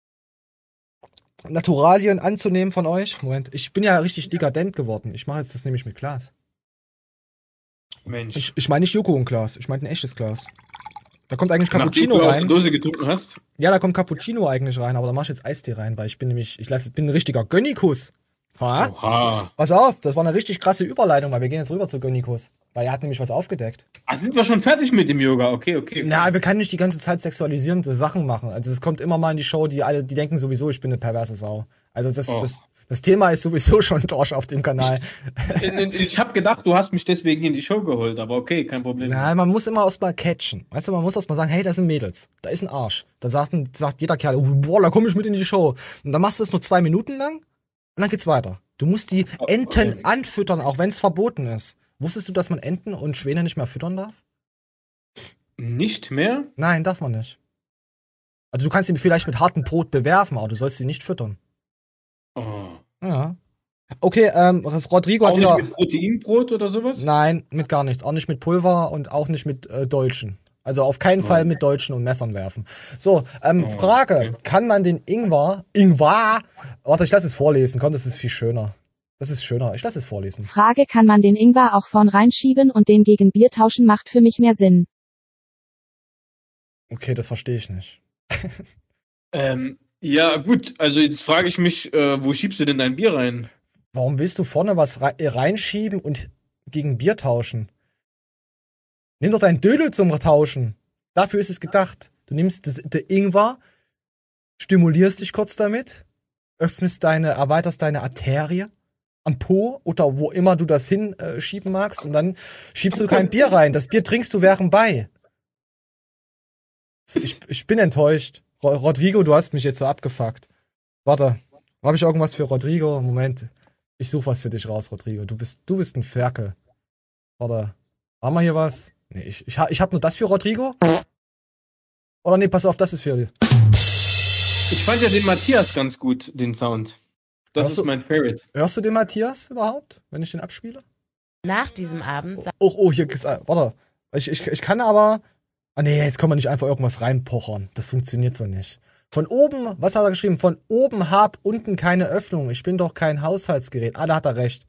Naturalien anzunehmen von euch. Moment, ich bin ja richtig dekadent geworden. Ich mache jetzt das nämlich mit Glas. Mensch. Ich, ich meine nicht Joko und Glas, ich meine ein echtes Glas. Da kommt eigentlich Nachdem Cappuccino du aus der rein. Dose getrunken hast? Ja, da kommt Cappuccino eigentlich rein, aber da mach ich jetzt Eistee rein, weil ich bin nämlich, ich lass, bin ein richtiger Gönnikus. Ha? Oha. Pass auf, das war eine richtig krasse Überleitung, weil wir gehen jetzt rüber zu Gönnikus. Weil er hat nämlich was aufgedeckt. Ah, sind wir schon fertig mit dem Yoga? Okay, okay. okay. Na, wir können nicht die ganze Zeit sexualisierende Sachen machen. Also es kommt immer mal in die Show, die alle, die denken sowieso, ich bin eine perverse Sau. Also das, Oh. das, das Thema ist sowieso schon durch auf dem Kanal. Ich, ich habe gedacht, du hast mich deswegen in die Show geholt, aber okay, kein Problem. Nein, man muss immer erst mal catchen. Weißt du, man muss erst mal sagen, hey, da sind Mädels, da ist ein Arsch. Dann sagt, ein- sagt jeder Kerl, oh, boah, da komme ich mit in die Show. Und dann machst du es nur zwei Minuten lang und dann geht's weiter. Du musst die Enten okay. anfüttern, auch wenn es verboten ist. Wusstest du, dass man Enten und Schwäne nicht mehr füttern darf? Nicht mehr? Nein, darf man nicht. Also du kannst sie vielleicht mit hartem Brot bewerfen, aber du sollst sie nicht füttern. Oh. Ja. Okay, ähm, das Rodrigo Auch hat nicht wieder... mit Proteinbrot oder sowas? Nein, mit gar nichts. Auch nicht mit Pulver und auch nicht mit äh, Dolchen. Also auf keinen Fall mit Dolchen und Messern werfen. So, ähm, Oh, Frage. okay. Kann man den Ingwer... Ingwer... Warte, ich lasse es vorlesen. Komm, das ist viel schöner. Das ist schöner. Ich lasse es vorlesen. Frage, kann man den Ingwer auch vorn reinschieben und den gegen Bier tauschen, macht für mich mehr Sinn. Okay, das verstehe ich nicht. Ähm, ja, gut, also jetzt frage ich mich, äh, wo schiebst du denn dein Bier rein? Warum willst du vorne was rei- äh, reinschieben und gegen Bier tauschen? Nimm doch deinen Dödel zum Tauschen. Dafür ist es gedacht. Du nimmst das, der Ingwer, stimulierst dich kurz damit, öffnest deine, erweiterst deine Arterie am Po oder wo immer du das hinschieben äh, magst und dann schiebst du kein Bier rein. Das Bier trinkst du während bei. Ich, ich bin enttäuscht. Ro- Rodrigo, du hast mich jetzt so abgefuckt. Warte, habe ich irgendwas für Rodrigo? Moment. Ich suche was für dich raus, Rodrigo. Du bist, du bist ein Ferkel. Warte, haben wir hier was? Nee, ich, ich, ha- ich habe nur das für Rodrigo. Oder nee, pass auf, das ist für dich. Ich fand ja den Matthias ganz gut, den Sound. Das Hörst ist du- mein Favorite. Hörst du den Matthias überhaupt, wenn ich den abspiele? Nach diesem Abend. Oh, oh, hier gibt's. äh, Warte. Ich, ich, ich kann aber. Ah, nee, jetzt kann man nicht einfach irgendwas reinpochern. Das funktioniert so nicht. Von oben, was hat er geschrieben? Von oben hab unten keine Öffnung. Ich bin doch kein Haushaltsgerät. Ah, da hat er recht.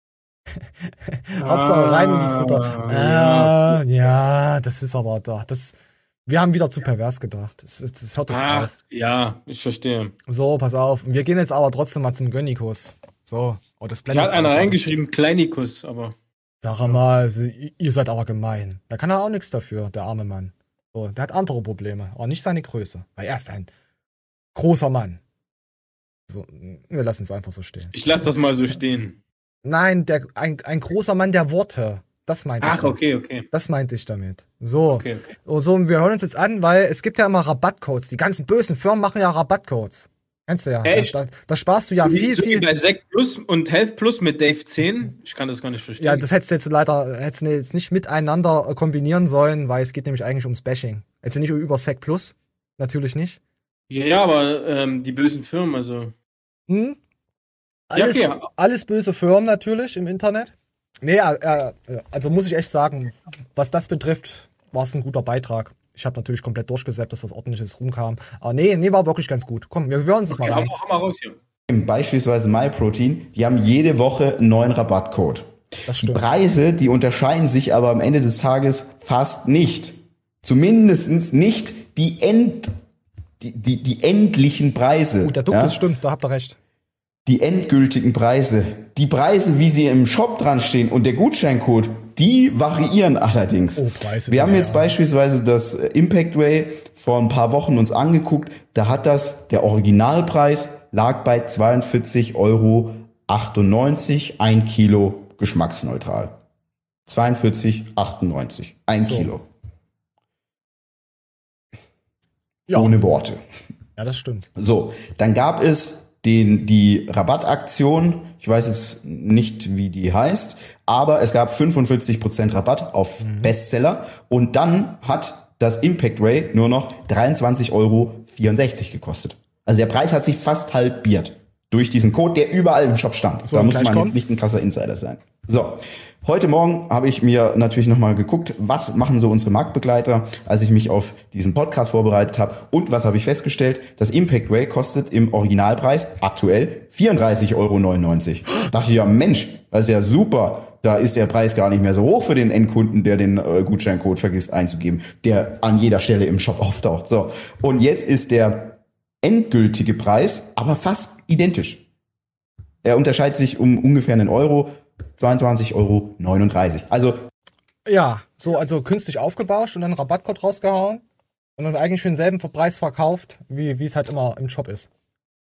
Hauptsache rein in die Futter. ja. Ah, ja, das ist aber doch. Das, wir haben wieder zu pervers gedacht. Das, das hört jetzt Ach, auf. ja, ich verstehe. So, pass auf. Wir gehen jetzt aber trotzdem mal zum Gönnikus. So. Oh, das Da blendet hat einer einfach. reingeschrieben, Kleinikus, aber. Sag mal, also, ihr seid aber gemein. Da kann er auch nichts dafür, der arme Mann. So, der hat andere Probleme, aber nicht seine Größe. Weil er ist ein großer Mann. So, wir lassen es einfach so stehen. Ich lasse das mal so stehen. Nein, der, ein, ein großer Mann der Worte. Das meinte ich. Ach, damit. okay, okay. Das meinte ich damit. So. Okay, okay. Oh, so, und wir hören uns jetzt an, weil es gibt ja immer Rabattcodes. Die ganzen bösen Firmen machen ja Rabattcodes. Kennst du ja. Echt? Da, da, da sparst du ja So wie- viel, so wie viel. bei Sekt Plus und Health Plus mit Dave zehn. Ich kann das gar nicht verstehen. Ja, das hättest du jetzt leider hättest du jetzt nicht miteinander äh, kombinieren sollen, weil es geht nämlich eigentlich ums Bashing. Jetzt nicht über Sec Plus. Natürlich nicht. Ja, ja, aber ähm, die bösen Firmen, also. Hm? Alles, Ja, okay. alles böse Firmen natürlich im Internet. Nee, äh, äh, also muss ich echt sagen, was das betrifft, war es ein guter Beitrag. Ich habe natürlich komplett durchgesäppt, dass was Ordentliches rumkam. Aber nee, nee, war wirklich ganz gut. Komm, wir hören uns das Okay, mal hau, an. hau mal raus hier. Beispielsweise MyProtein, die haben jede Woche einen neuen Rabattcode. Die Preise, die unterscheiden sich aber am Ende des Tages fast nicht. Zumindest nicht die, End, die, die, die endlichen Preise. Gut, der Duck, ja? das stimmt, da habt ihr recht. Die endgültigen Preise. Die Preise, wie sie im Shop dran stehen und der Gutscheincode, die variieren allerdings. Oh, Preise. Wir haben ja. jetzt beispielsweise das Impact Ray vor ein paar Wochen uns angeguckt. Da hat das, der Originalpreis lag bei zweiundvierzig Euro achtundneunzig, ein Kilo geschmacksneutral. zweiundvierzig achtundneunzig, ein So. Kilo. Ja. Ohne Worte. Ja, das stimmt. So, dann gab es den, die Rabattaktion, ich weiß jetzt nicht, wie die heißt, aber es gab fünfundvierzig Prozent Rabatt auf Bestseller und dann hat das Impact Ray nur noch dreiundzwanzig Euro vierundsechzig gekostet. Also der Preis hat sich fast halbiert durch diesen Code, der überall im Shop stand. So, da muss gleich man kommt's. jetzt nicht ein krasser Insider sein. So, heute Morgen habe ich mir natürlich nochmal geguckt, was machen so unsere Marktbegleiter, als ich mich auf diesen Podcast vorbereitet habe. Und was habe ich festgestellt? Das Impact Ray kostet im Originalpreis aktuell vierunddreißig Euro neunundneunzig. Da dachte ich, ja Mensch, das ist ja super. Da ist der Preis gar nicht mehr so hoch für den Endkunden, der den äh, Gutscheincode vergisst einzugeben, der an jeder Stelle im Shop auftaucht. So, und jetzt ist der endgültige Preis aber fast identisch. Er unterscheidet sich um ungefähr einen Euro, zweiundzwanzig Euro neununddreißig. Also Ja, so, also künstlich aufgebauscht und dann einen Rabattcode rausgehauen und dann eigentlich für denselben Preis verkauft, wie wie es halt immer im Shop ist.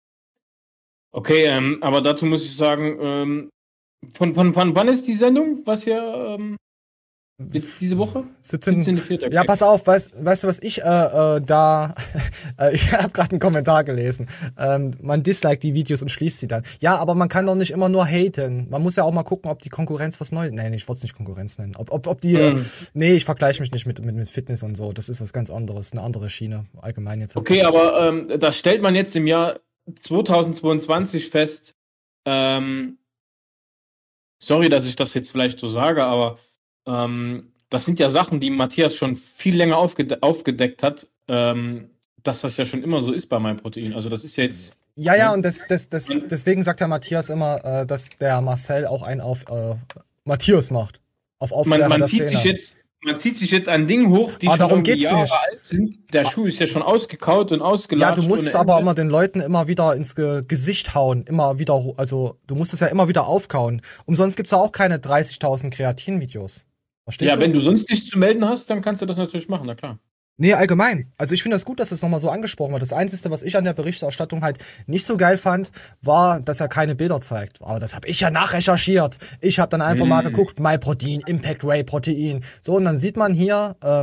Okay, ähm, aber dazu muss ich sagen, ähm, von, von, von wann ist die Sendung? Was hier ähm, jetzt diese Woche? siebzehnten siebzehnten vierten Okay. Ja, pass auf, weißt, weißt du, was ich äh, äh, da, äh, ich habe gerade einen Kommentar gelesen. Ähm, man disliked die Videos und schließt sie dann. Ja, aber man kann doch nicht immer nur haten. Man muss ja auch mal gucken, ob die Konkurrenz was Neues, nee, ich wollte es nicht Konkurrenz nennen. Ob, ob, ob die, äh, Mhm. nee, ich vergleiche mich nicht mit, mit, mit Fitness und so. Das ist was ganz anderes, eine andere Schiene, allgemein jetzt. Okay, aber ähm, da stellt man jetzt im Jahr zweitausendzweiundzwanzig fest, ähm, sorry, dass ich das jetzt vielleicht so sage, aber ähm, das sind ja Sachen, die Matthias schon viel länger aufgede aufgedeckt hat, ähm, dass das ja schon immer so ist bei MyProtein. Also das ist ja jetzt... Ja, ja, und das, das, das, deswegen sagt der Matthias immer, äh, dass der Marcel auch einen auf äh, Matthias macht. Auf Aufklärer Man, man, der zieht Szene. sich jetzt, man zieht sich jetzt an Dingen hoch, die Aber schon darum irgendwie geht's Jahre nicht. alt sind. Der Schuh ist ja schon ausgekaut und Ja, ausgelatscht. du musst es ohne aber Ende. immer den Leuten immer wieder ins Ge Gesicht hauen, immer wieder, ho- also du musst es ja immer wieder aufkauen. Umsonst gibt's ja auch keine dreißigtausend Kreatin-Videos. Verstehst Ja, du? wenn du sonst nichts zu melden hast, dann kannst du das natürlich machen, na klar. Nee, allgemein. Also ich finde das gut, dass das nochmal so angesprochen wird. Das Einzige, was ich an der Berichterstattung halt nicht so geil fand, war, dass er keine Bilder zeigt. Aber das habe ich ja nachrecherchiert. Ich habe dann einfach Mhm. mal geguckt, MyProtein, Impact Ray Protein. So, und dann sieht man hier ähm,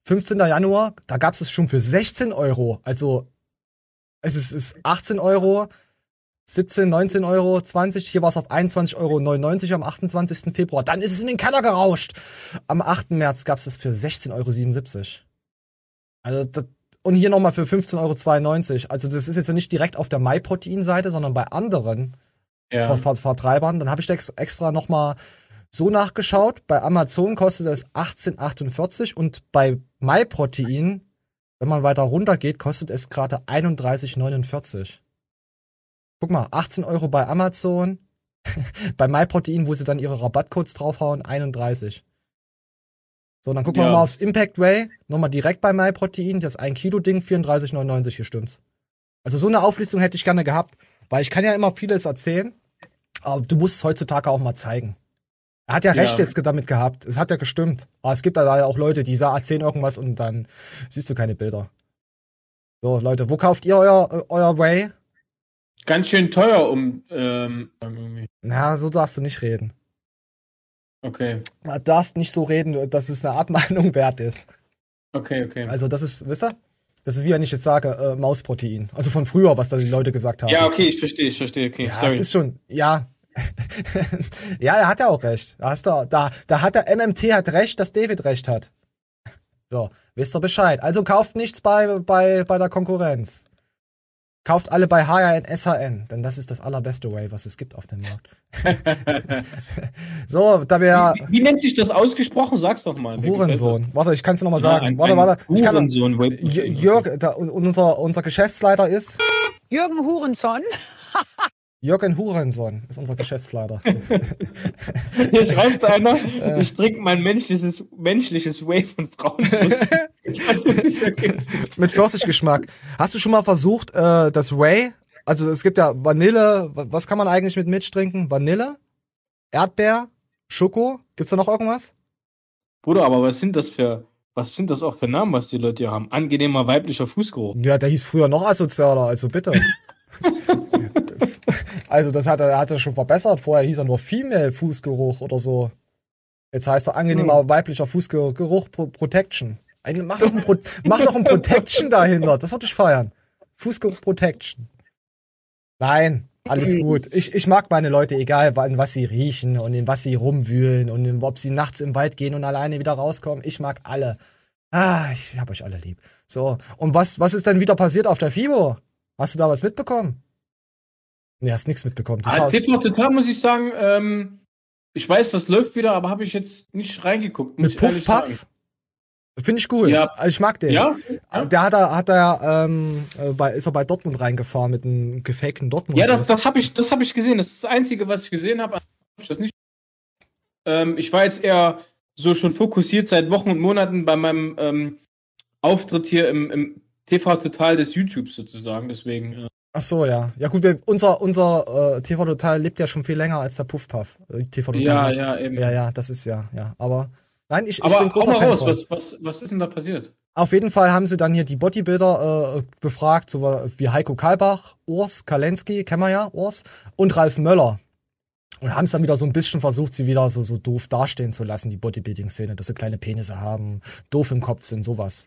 fünfzehnten Januar, da gab es es schon für sechzehn Euro. Also, es ist, ist achtzehn Euro, siebzehn, neunzehn Euro, zwanzig. Hier war es auf einundzwanzig Euro neunundneunzig am achtundzwanzigsten Februar. Dann ist es in den Keller gerauscht. Am achten März gab es es für sechzehn Euro siebenundsiebzig. Also, das, und hier nochmal für fünfzehn Euro zweiundneunzig. Also, das ist jetzt nicht direkt auf der MyProtein-Seite, sondern bei anderen Ja. Ver Ver Vertreibern. Dann habe ich ex extra nochmal so nachgeschaut. Bei Amazon kostet es achtzehn achtundvierzig und bei MyProtein, wenn man weiter runter geht, kostet es gerade einunddreißig neunundvierzig. Guck mal, achtzehn Euro bei Amazon, bei MyProtein, wo sie dann ihre Rabattcodes draufhauen, einunddreißig. So, dann gucken wir Ja. mal aufs Impact Way, nochmal direkt bei MyProtein, das ein Kilo Ding, vierunddreißig neunundneunzig, hier stimmt's. Also so eine Auflistung hätte ich gerne gehabt, weil ich kann ja immer vieles erzählen, aber du musst es heutzutage auch mal zeigen. Er hat ja recht Ja. jetzt damit gehabt. Es hat ja gestimmt. Aber es gibt da auch Leute, die sagen, erzählen irgendwas und dann siehst du keine Bilder. So, Leute, wo kauft ihr euer, euer Whey? Ganz schön teuer, um. Ähm, irgendwie. Na, so darfst du nicht reden. Okay. Du darfst nicht so reden, dass es eine Abmahnung wert ist. Okay, okay. Also, das ist, wisst ihr? Das ist wie wenn ich jetzt sage, äh, Mausprotein. Also von früher, was da die Leute gesagt haben. Ja, okay, ich verstehe, ich verstehe, okay. Ja, Sorry. es ist schon, ja. Ja, er hat ja auch recht. Da, hast du, da, da hat der M M T hat recht, dass David recht hat. So, wisst ihr Bescheid. Also kauft nichts bei, bei, bei der Konkurrenz. Kauft alle bei H R N, S H N, denn das ist das allerbeste Whey, was es gibt auf dem Markt. So, da wir... Wie, wie nennt sich das ausgesprochen? Sag's doch mal. Hurensohn. Warte, ich kann es nochmal Ja, sagen. ein- warte, ein warte. Ich kann, Hurensohn. J- Jörg, da, unser, unser Geschäftsleiter ist... Jürgen Hurenson. Jürgen Hurensohn ist unser Geschäftsleiter. Hier schreibt einer, ich trinke mein menschliches, menschliches Whey von Frauenbrust. Ich kann das nicht vergessen. Mit Pfirsichgeschmack. Hast du schon mal versucht, äh, das Whey, also es gibt ja Vanille, wa- was kann man eigentlich mit Milch trinken? Vanille, Erdbeer, Schoko, gibt's da noch irgendwas? Bruder, aber was sind das für, was sind das auch für Namen, was die Leute hier haben? Angenehmer weiblicher Fußgeruch. Ja, der hieß früher noch asozialer, also bitte. Also das hat er, hat er schon verbessert. Vorher hieß er nur Female Fußgeruch oder so. Jetzt heißt er angenehmer weiblicher Fußgeruch Pro Protection. Eigentlich Mach doch ein, Pro mach doch ein Protection dahinter. Das würde ich feiern. Fußgeruch Protection. Nein, alles gut. Ich, ich mag meine Leute, egal wann, was sie riechen und in was sie rumwühlen und in, ob sie nachts im Wald gehen und alleine wieder rauskommen. Ich mag alle. Ah, ich hab euch alle lieb. So, und was, was ist denn wieder passiert auf der FIBO? Hast du da was mitbekommen? Nee, hast nichts mitbekommen. Du Ah, schaust T V Total muss ich sagen, ähm, ich weiß, das läuft wieder, aber habe ich jetzt nicht reingeguckt. Muss mit ich ehrlich Puff sagen. Puff? Finde ich cool. Ja. Also ich mag den. Ja? Der hat er, hat er, ähm, äh, bei, ist er bei Dortmund reingefahren mit einem gefakten Dortmund. Ja, das, das habe ich, das hab ich gesehen. Das ist das Einzige, was ich gesehen habe. Hab ich das nicht. Ähm, ich war jetzt eher so schon fokussiert seit Wochen und Monaten bei meinem ähm, Auftritt hier im, im T V Total des YouTubes sozusagen. Deswegen. Äh, Ach so, ja. Ja gut, wir, unser, unser äh, T V Total lebt ja schon viel länger als der Puff Puff. Äh, T V Total. Ja, ja, eben. Ja, ja, das ist ja, ja. Aber nein, ich, ich aber bin hau großer mal Fan raus, von. was, was, was ist denn da passiert? Auf jeden Fall haben sie dann hier die Bodybuilder äh, befragt, so wie Heiko Kalbach, Urs Kalenski, kennen wir ja, Urs, und Ralf Möller. Und haben es dann wieder so ein bisschen versucht, sie wieder so, so doof dastehen zu lassen, die Bodybuilding-Szene, dass sie kleine Penisse haben, doof im Kopf sind, sowas.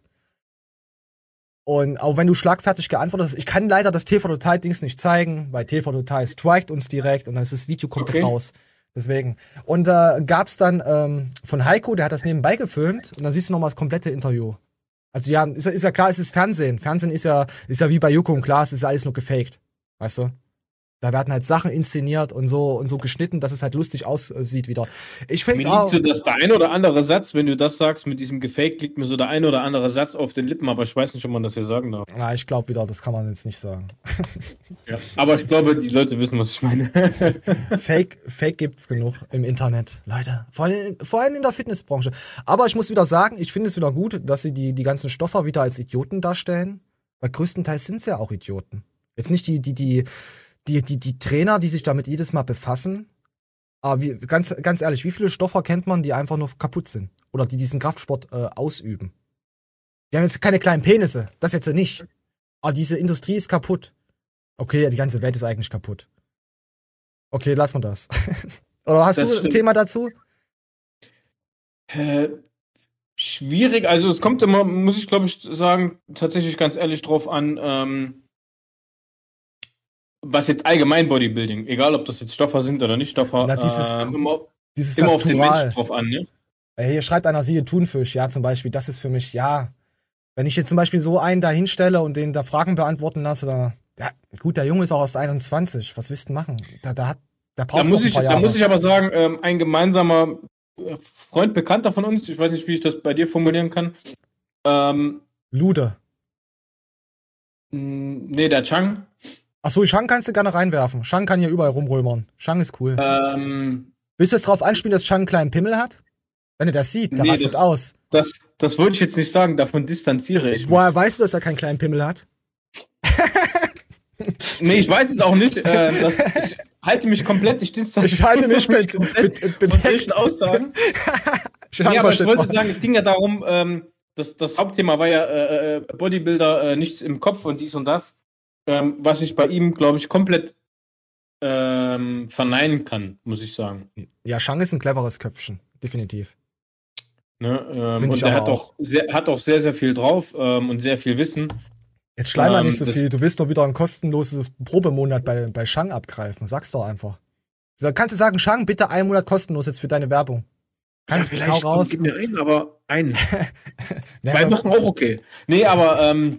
Und auch wenn du schlagfertig geantwortet hast, ich kann leider das T V Total-Dings nicht zeigen, weil T V Total strikt uns direkt und dann ist das Video komplett Okay. raus. Deswegen. Und äh, gab's dann ähm, von Heiko, der hat das nebenbei gefilmt und dann siehst du noch mal das komplette Interview. Also ja, ist, ja- ist ja klar, es ist Fernsehen. Fernsehen ist ja, ist ja wie bei Joko und Klaas, ist ja alles nur gefaked. Weißt du? Da werden halt Sachen inszeniert und so und so geschnitten, dass es halt lustig aussieht wieder. Ich find's Mir auch. liegt so das der ein oder andere Satz, wenn du das sagst mit diesem Gefaked, liegt mir so der ein oder andere Satz auf den Lippen, aber ich weiß nicht, ob man das hier sagen darf. Ja, ich glaube wieder, das kann man jetzt nicht sagen. Ja. Aber ich glaube, die Leute wissen, was ich meine. Fake, Fake gibt's genug im Internet, Leute. Vor allem, vor allem in der Fitnessbranche. Aber ich muss wieder sagen, ich finde es wieder gut, dass sie die, die ganzen Stoffer wieder als Idioten darstellen. Weil größtenteils sind es ja auch Idioten. Jetzt nicht die, die, die, die, die, die Trainer, die sich damit jedes Mal befassen. Aber wie, ganz, ganz ehrlich, wie viele Stoffer kennt man, die einfach nur kaputt sind? Oder die diesen Kraftsport äh, ausüben? Die haben jetzt keine kleinen Penisse, das jetzt nicht. Aber diese Industrie ist kaputt. Okay, die ganze Welt ist eigentlich kaputt. Okay, lassen wir das. Oder hast Das du ein stimmt. Thema dazu? Äh, Schwierig, also es kommt immer, muss ich glaube ich sagen, tatsächlich ganz ehrlich drauf an, ähm, was jetzt allgemein Bodybuilding, egal ob das jetzt Stoffer sind oder nicht Stoffer, Na, dieses, ähm, immer, dieses immer auf den Natural. Menschen drauf an, ne? Hier schreibt einer, siehe Thunfisch, ja, zum Beispiel, das ist für mich, ja, wenn ich jetzt zum Beispiel so einen da hinstelle und den da Fragen beantworten lasse, da, ja, gut, der Junge ist auch erst einundzwanzig, was willst du machen? Da, da hat, der braucht Da noch muss, ein ich, paar Jahre. da muss ich aber sagen, ähm, ein gemeinsamer Freund, Bekannter von uns, ich weiß nicht, wie ich das bei dir formulieren kann. Ähm, Lude. Nee, der Chang. Achso, Shang kannst du gerne reinwerfen. Shang kann hier überall rumrömern. Shang ist cool. Ähm, Willst du jetzt drauf anspielen, dass Shang einen kleinen Pimmel hat? Wenn er das sieht, der nee, rastet das, aus. Das, das wollte ich jetzt nicht sagen, davon distanziere ich mich. Woher weißt du, dass er keinen kleinen Pimmel hat? Nee, ich weiß es auch nicht. Äh, das, ich halte mich komplett, ich Ich halte mich mit, mit, mit, mit solchen Aussagen. Nee, aber ich wollte sagen, es ging ja darum, ähm, das, das Hauptthema war ja äh, Bodybuilder, äh, nichts im Kopf und dies und das, ähm, was ich bei ihm, glaube ich, komplett ähm, verneinen kann, muss ich sagen. Ja, Shang ist ein cleveres Köpfchen, definitiv. Ne, ähm, und er hat auch, sehr, hat auch sehr, sehr viel drauf ähm, und sehr viel Wissen. Jetzt schleim mal ähm, nicht so viel, du willst doch wieder ein kostenloses Probemonat bei, bei Shang abgreifen, sag's doch einfach. So, kannst du sagen, Shang, bitte einen Monat kostenlos jetzt für deine Werbung. Kann ja, vielleicht raus. Komm, gib mir einen, aber einen. Zwei Wochen auch okay. Nee, aber ähm,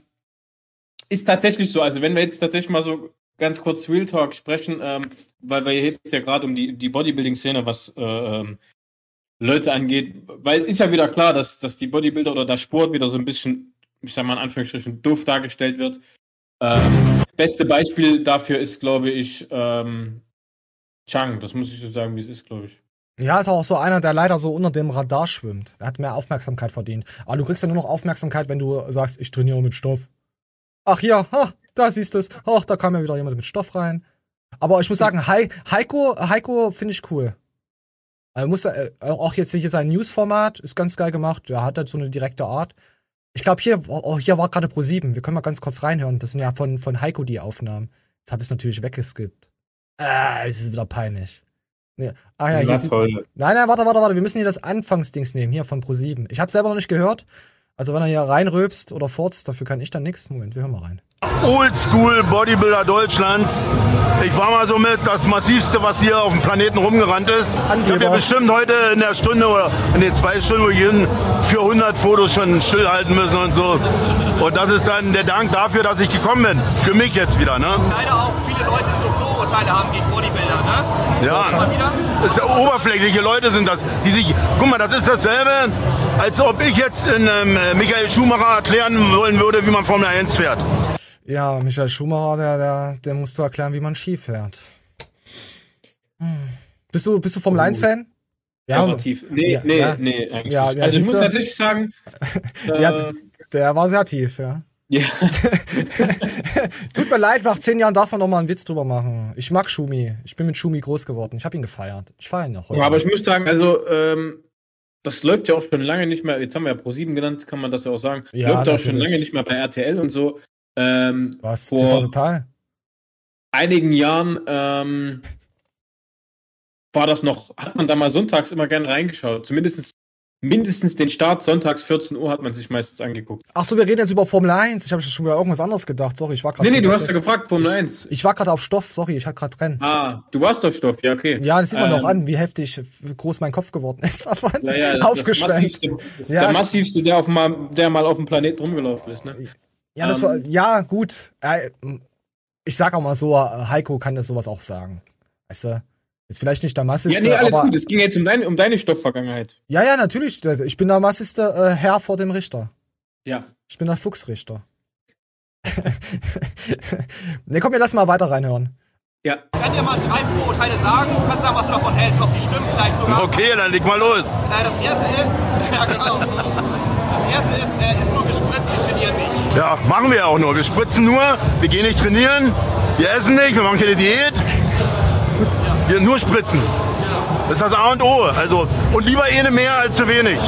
ist tatsächlich so, also wenn wir jetzt tatsächlich mal so ganz kurz Real Talk sprechen, ähm, weil wir jetzt ja gerade um die, die Bodybuilding-Szene, was äh, ähm, Leute angeht, weil ist ja wieder klar, dass, dass die Bodybuilder oder der Sport wieder so ein bisschen, ich sag mal in Anführungsstrichen, doof dargestellt wird. Ähm, das beste Beispiel dafür ist, glaube ich, ähm, Chang. Das muss ich so sagen, wie es ist, glaube ich. Ja, ist auch so einer, der leider so unter dem Radar schwimmt. Er hat mehr Aufmerksamkeit verdient. Aber du kriegst ja nur noch Aufmerksamkeit, wenn du sagst, ich trainiere mit Stoff. Ach ja, ha, da siehst du es. Ach, da kam ja wieder jemand mit Stoff rein. Aber ich muss sagen, He Heiko, Heiko finde ich cool. Also muss er, auch jetzt hier sein News-Format ist ganz geil gemacht. Er hat halt so eine direkte Art. Ich glaube, hier, oh, hier war gerade Pro sieben. Wir können mal ganz kurz reinhören. Das sind ja von, von Heiko die Aufnahmen. Jetzt habe ich es natürlich weggeskippt. Ah, es ist wieder peinlich. Nee. Ah ja, hier sieht, nein, nein, warte, warte, warte. Wir müssen hier das Anfangsdings nehmen, hier von Pro sieben. Ich habe selber noch nicht gehört. Also wenn er hier reinröpst oder furzt, dafür kann ich dann nichts. Moment, wir hören mal rein. Oldschool Bodybuilder Deutschlands. Ich war mal so mit das Massivste, was hier auf dem Planeten rumgerannt ist. Ich habe ja bestimmt heute in der Stunde oder in den zwei Stunden, wo ich hin, vierhundert Fotos schon stillhalten müssen und so. Und das ist dann der Dank dafür, dass ich gekommen bin. Für mich jetzt wieder, ne? Leider auch viele Leute, die so Vorurteile haben gegen Bodybuilder, ne? Ja, das ist ja oberflächliche Leute sind das, die sich, guck mal, das ist dasselbe, als ob ich jetzt in ähm, Michael Schumacher erklären wollen würde, wie man Formel eins fährt. Ja, Michael Schumacher, der, der, der musst du erklären, wie man Ski fährt. Hm. Bist du, bist du Formel eins Fan? Ja, aber tief. Nee, ja, nee, ja. nee, eigentlich ja, nicht. ja, Also ich muss du? tatsächlich sagen, äh, ja, der war sehr tief, ja. Ja. Tut mir leid, nach zehn Jahren darf man noch mal einen Witz drüber machen. Ich mag Schumi. Ich bin mit Schumi groß geworden. Ich habe ihn gefeiert. Ich feiere ihn noch heute. Ja, aber ich muss sagen, also ähm, das läuft ja auch schon lange nicht mehr. Jetzt haben wir ja Pro sieben genannt, kann man das ja auch sagen. Ja, läuft ja auch natürlich. schon lange nicht mehr bei R T L und so. Ähm, Was? Vor T V Total? einigen Jahren ähm, war das noch, hat man da mal sonntags immer gerne reingeschaut. Zumindest mindestens den Start, sonntags vierzehn Uhr hat man sich meistens angeguckt. Ach so, wir reden jetzt über Formel eins. Ich habe schon wieder irgendwas anderes gedacht. Sorry, ich war gerade. Nee, nee, du hast ja gefragt, Formel eins. Ich, ich war gerade auf Stoff, sorry, ich hatte gerade Rennen. Ah, du warst auf Stoff, ja, okay. Ja, das sieht man ähm, doch an, wie heftig groß mein Kopf geworden ist davon. Ja, ja, aufgeschwemmt. Das massivste, ja, der massivste, der, auf mal, der mal auf dem Planeten rumgelaufen ist, ne? Ja, das ähm, war, ja, gut. Ich sag auch mal so, Heiko kann das sowas auch sagen. Weißt du? Ist vielleicht nicht der masseste, ja, nee, alles aber gut. Es ging jetzt um deine, um deine Stoffvergangenheit. Ja, ja, natürlich. Ich bin der masseste äh, Herr vor dem Richter. Ja. Ich bin der Fuchsrichter. Ne, komm, wir lassen mal weiter reinhören. Ja. Ich kann dir mal drei Vorurteile sagen. Du kannst sagen, was du davon hältst, ob die stimmen vielleicht sogar. Okay, dann leg mal los. Äh, das erste ist, ja genau. Das erste ist, er äh, ist nur gespritzt, wir trainieren nicht. Ja, machen wir ja auch nur. Wir spritzen nur, wir gehen nicht trainieren, wir essen nicht, wir machen keine Diät. Wir nur spritzen. Das ist das A und O. Also, und lieber eine mehr als zu wenig.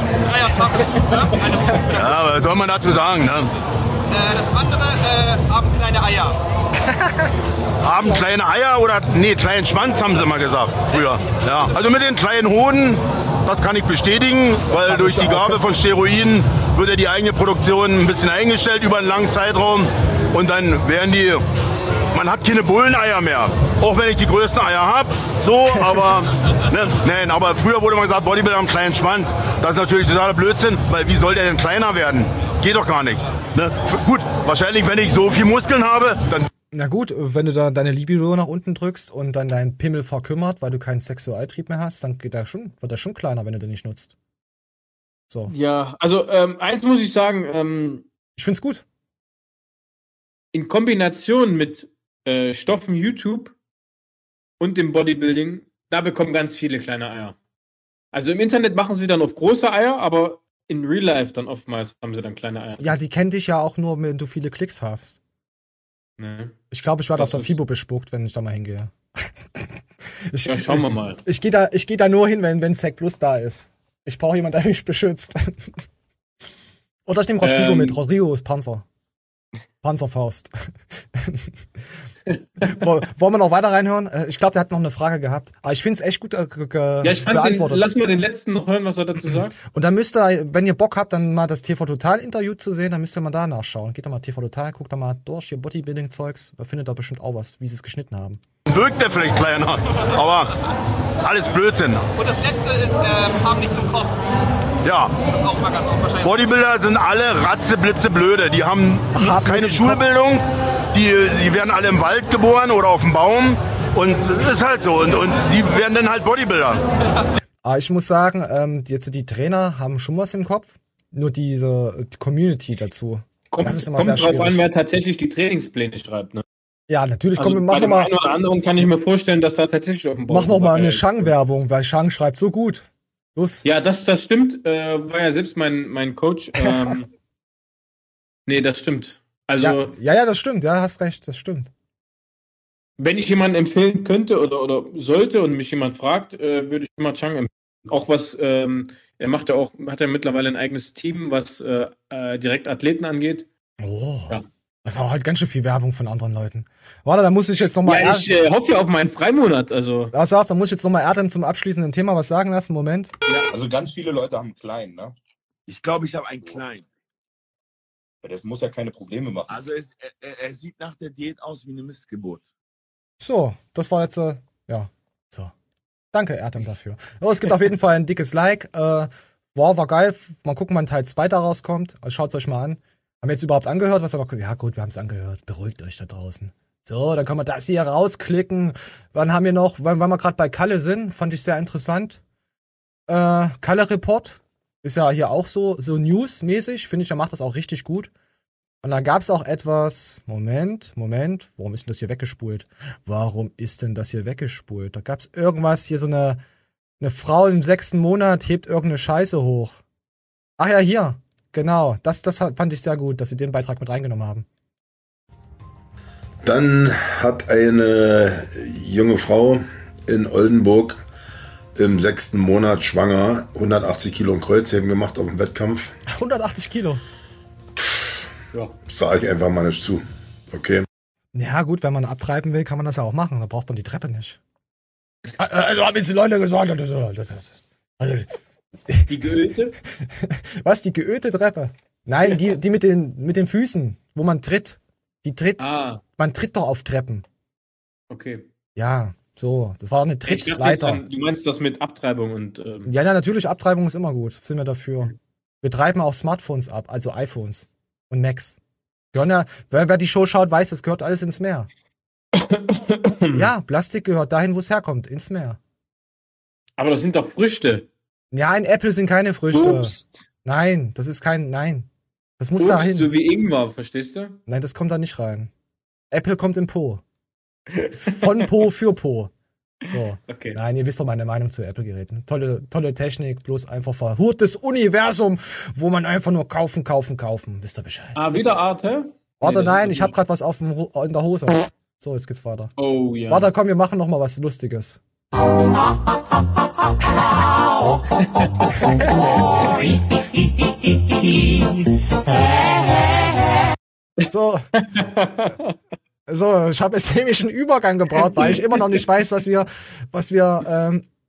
Ja, was soll man dazu sagen, ne? Das andere äh, haben kleine Eier. Haben kleine Eier oder, nee, kleinen Schwanz haben sie mal gesagt, früher. Ja, also mit den kleinen Hoden Das kann ich bestätigen, weil durch die Gabe von Steroiden wird ja die eigene Produktion ein bisschen eingestellt über einen langen Zeitraum. Und dann werden die, man hat keine Bulleneier mehr. Auch wenn ich die größten Eier habe, so, aber, ne, nein, aber früher wurde man gesagt, Bodybuilder haben einen kleinen Schwanz. Das ist natürlich totaler Blödsinn, weil wie soll der denn kleiner werden? Geht doch gar nicht. Ne? Gut, wahrscheinlich, wenn ich so viel Muskeln habe, dann... Na gut, wenn du da deine Libido nach unten drückst und dann dein Pimmel verkümmert, weil du keinen Sexualtrieb mehr hast, dann geht der schon, wird der schon kleiner, wenn du den nicht nutzt. So. Ja, also ähm, eins muss ich sagen, ähm, ich find's gut. In Kombination mit äh, Stoffen YouTube und dem Bodybuilding, da bekommen ganz viele kleine Eier. Also im Internet machen sie dann auf große Eier, aber in Real Life dann oftmals haben sie dann kleine Eier. Ja, die kennen dich ja auch nur, wenn du viele Klicks hast. Nee. Ich glaube, ich werde auf der FIBO bespuckt, wenn ich da mal hingehe. ich, ja, schauen wir mal. Ich gehe da, ich geh da nur hin, wenn, wenn Sec Plus da ist. Ich brauche jemanden, der mich beschützt. Oder ich nehme Rodrigo ähm. mit. Rodrigo ist Panzer. Panzerfaust. Wollen wir noch weiter reinhören? Ich glaube, der hat noch eine Frage gehabt. Aber ich finde es echt gut äh, ge- ja, ich fand beantwortet. Den, lass mal den letzten noch hören, was er dazu sagt. Und dann müsst ihr, wenn ihr Bock habt, dann mal das T V Total Interview zu sehen, dann müsst ihr mal da nachschauen. Geht doch mal T V Total, guckt da mal durch, hier Bodybuilding-Zeugs. Da findet ihr bestimmt auch was, wie sie es geschnitten haben. Wirkt der vielleicht kleiner, aber alles Blödsinn. Und das letzte ist, ähm, haben nicht zum Kopf. Ja. Das ist auch mal ganz oft wahrscheinlich. Bodybuilder sind alle ratzeblitze-blöde. Die haben Ach, keine Schulbildung. Die, die werden alle im Wald geboren oder auf dem Baum. Und das ist halt so. Und, und die werden dann halt Bodybuilder. Aber ich muss sagen, ähm, jetzt die Trainer haben schon was im Kopf. Nur diese die Community dazu. Kommt, das ist immer kommt sehr drauf schwierig. an, wer tatsächlich die Trainingspläne schreibt. Ne? Ja, natürlich. Also Komm, mach bei noch dem mal. einen oder anderen kann ich mir vorstellen, dass da tatsächlich auf dem Bauch. Mach noch mal eine Shang-Werbung, weil Shang schreibt so gut. Los. Ja, das, das stimmt. Äh, war ja selbst mein, mein Coach. Ähm, nee, das stimmt. Also, ja, ja, ja, das stimmt. Ja, hast recht, das stimmt. Wenn ich jemanden empfehlen könnte oder, oder sollte und mich jemand fragt, äh, würde ich immer Chang empfehlen. Auch was, ähm, er macht ja auch, hat ja mittlerweile ein eigenes Team, was äh, äh, direkt Athleten angeht. Oh. Ja. Das ist auch halt ganz schön viel Werbung von anderen Leuten. Warte, da muss ich jetzt nochmal. Ja, ich äh, hoffe ja auf meinen Freimonat. Also. Pass auf, da muss ich jetzt nochmal Erdem zum abschließenden Thema was sagen lassen. Moment. Ja, also ganz viele Leute haben einen kleinen, ne? Ich glaube, ich habe einen kleinen. Ja, das muss ja keine Probleme machen. Also es, er, er sieht nach der Diät aus wie eine Missgeburt. So, das war jetzt, äh, ja, so. Danke, Erdem, dafür. Oh, es gibt auf jeden Fall ein dickes Like. Äh, wow, war geil. Mal gucken, wann Teil zwei da rauskommt. Also schaut es euch mal an. Haben wir jetzt überhaupt angehört, was er noch gesagt hat? Ja gut, wir haben es angehört. Beruhigt euch da draußen. So, dann können wir das hier rausklicken. Wann haben wir noch, weil, weil wir gerade bei Kalle sind, fand ich sehr interessant. Äh, Kalle Report ist ja hier auch so, so News-mäßig. Finde ich, er macht das auch richtig gut. Und dann gab es auch etwas, Moment, Moment, warum ist denn das hier weggespult? Warum ist denn das hier weggespult? Da gab es irgendwas, hier so eine, eine Frau im sechsten Monat hebt irgendeine Scheiße hoch. Ach ja, hier. Genau, das, das fand ich sehr gut, dass sie den Beitrag mit reingenommen haben. Dann hat eine junge Frau in Oldenburg im sechsten Monat schwanger hundertachtzig Kilo und Kreuzheben gemacht auf dem Wettkampf. hundertachtzig Kilo? Ja. Sag ich einfach mal nicht zu. Okay. Ja gut, wenn man abtreiben will, kann man das ja auch machen. Da braucht man die Treppe nicht. Also haben jetzt die Leute gesagt, das ist... Also, die geölte? Was, die geölte Treppe? Nein, die, die mit, den, mit den Füßen, wo man tritt. Die tritt. Ah. Man tritt doch auf Treppen. Okay. Ja, so. Das war eine Trittleiter. Dachte, du meinst das mit Abtreibung und... Ähm ja, ja, natürlich, Abtreibung ist immer gut. Sind wir dafür. Wir treiben auch Smartphones ab, also iPhones und Macs. Gehören ja, wer, wer die Show schaut, weiß, das gehört alles ins Meer. Ja, Plastik gehört dahin, wo es herkommt, ins Meer. Aber das sind doch Früchte. Ja, ein Äpfel sind keine Früchte. Obst. Nein, das ist kein, nein. Das muss Obst, da hin. so wie Ingwer, verstehst du? Nein, das kommt da nicht rein. Äpfel kommt im Po. Von Po für Po. So. Okay. Nein, ihr wisst doch meine Meinung zu Apple-Geräten. Tolle, tolle Technik, bloß einfach verhurtes Universum, wo man einfach nur kaufen, kaufen, kaufen. Wisst ihr Bescheid? Ah, wieder Art, hä? Warte, nee, nein, ich habe gerade was auf dem, in der Hose. So, jetzt geht's weiter. Oh ja. Warte, komm, wir machen noch mal was Lustiges. So. So, ich habe jetzt nämlich einen Übergang gebraucht, weil ich immer noch nicht weiß, was wir, was wir ähm,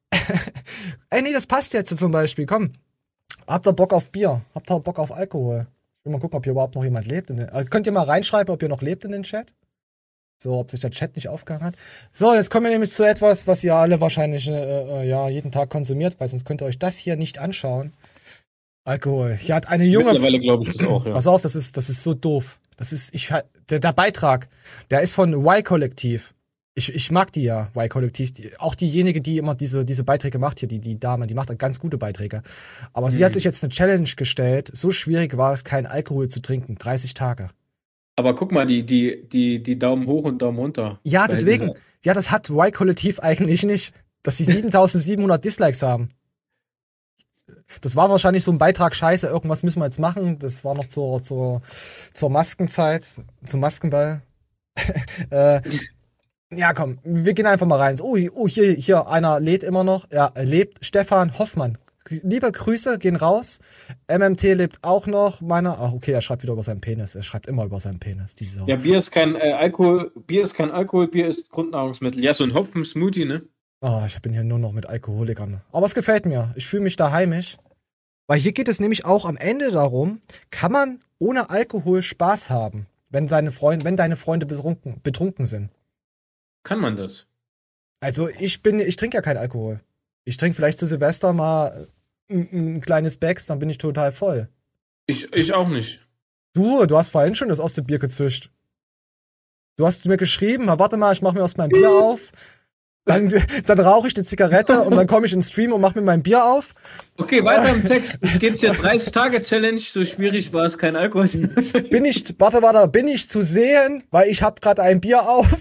Ey, nee, das passt jetzt zum Beispiel. Komm. Habt ihr Bock auf Bier? Habt ihr Bock auf Alkohol? Ich will mal gucken, ob hier überhaupt noch jemand lebt. In den, äh, könnt ihr mal reinschreiben, ob ihr noch lebt in den Chat? So, ob sich der Chat nicht aufgehangen hat. So, jetzt kommen wir nämlich zu etwas, was ihr alle wahrscheinlich äh, ja, jeden Tag konsumiert, weil sonst könnt ihr euch das hier nicht anschauen. Alkohol. Hier hat eine junge... Mittlerweile glaube ich das auch, ja. Pass auf, das ist, das ist so doof. Das ist, ich, der, der Beitrag, der ist von Y-Kollektiv. Ich, ich mag die ja, Y-Kollektiv. Die, auch diejenige, die immer diese, diese Beiträge macht hier, die, die Dame, die macht ganz gute Beiträge. Aber mhm. sie hat sich jetzt eine Challenge gestellt. So schwierig war es, keinen Alkohol zu trinken. dreißig Tage. Aber guck mal, die, die, die, die Daumen hoch und Daumen runter. Ja, deswegen. Ja, das hat Y-Kollektiv eigentlich nicht. Dass sie siebentausendsiebenhundert Dislikes haben. Das war wahrscheinlich so ein Beitrag, scheiße, irgendwas müssen wir jetzt machen. Das war noch zur, zur, zur Maskenzeit, zum Maskenball. äh, ja, komm, wir gehen einfach mal rein. Oh, oh hier, hier, einer lädt immer noch. Ja, lebt. Stefan Hoffmann. Liebe Grüße, gehen raus. M M T lebt auch noch. Meiner. Ach, okay, er schreibt wieder über seinen Penis. Er schreibt immer über seinen Penis. Diese ja, Bier ist kein äh, Alkohol, Bier ist kein Alkohol, Bier ist Grundnahrungsmittel. Ja, so ein Hopfen-Smoothie, ne? Oh, ich bin hier nur noch mit Alkoholikern. Aber es gefällt mir. Ich fühle mich da heimisch. Weil hier geht es nämlich auch am Ende darum, kann man ohne Alkohol Spaß haben, wenn, seine Freund, wenn deine Freunde betrunken, betrunken sind. Kann man das? Also ich bin, ich trinke ja keinen Alkohol. Ich trinke vielleicht zu Silvester mal ein, ein kleines Becks, dann bin ich total voll. Ich, ich auch nicht. Du, du hast vorhin schon das erste Bier gezischt. Du hast mir geschrieben, warte mal, ich mache mir erst mein Bier auf. Dann, dann rauche ich die Zigarette und dann komme ich ins Stream und mache mir mein Bier auf. Okay, weiter im Text. Jetzt gibt es ja dreißig Tage Challenge. So schwierig war es, kein Alkohol. Bin ich, warte, warte, bin ich zu sehen, weil ich habe gerade ein Bier auf.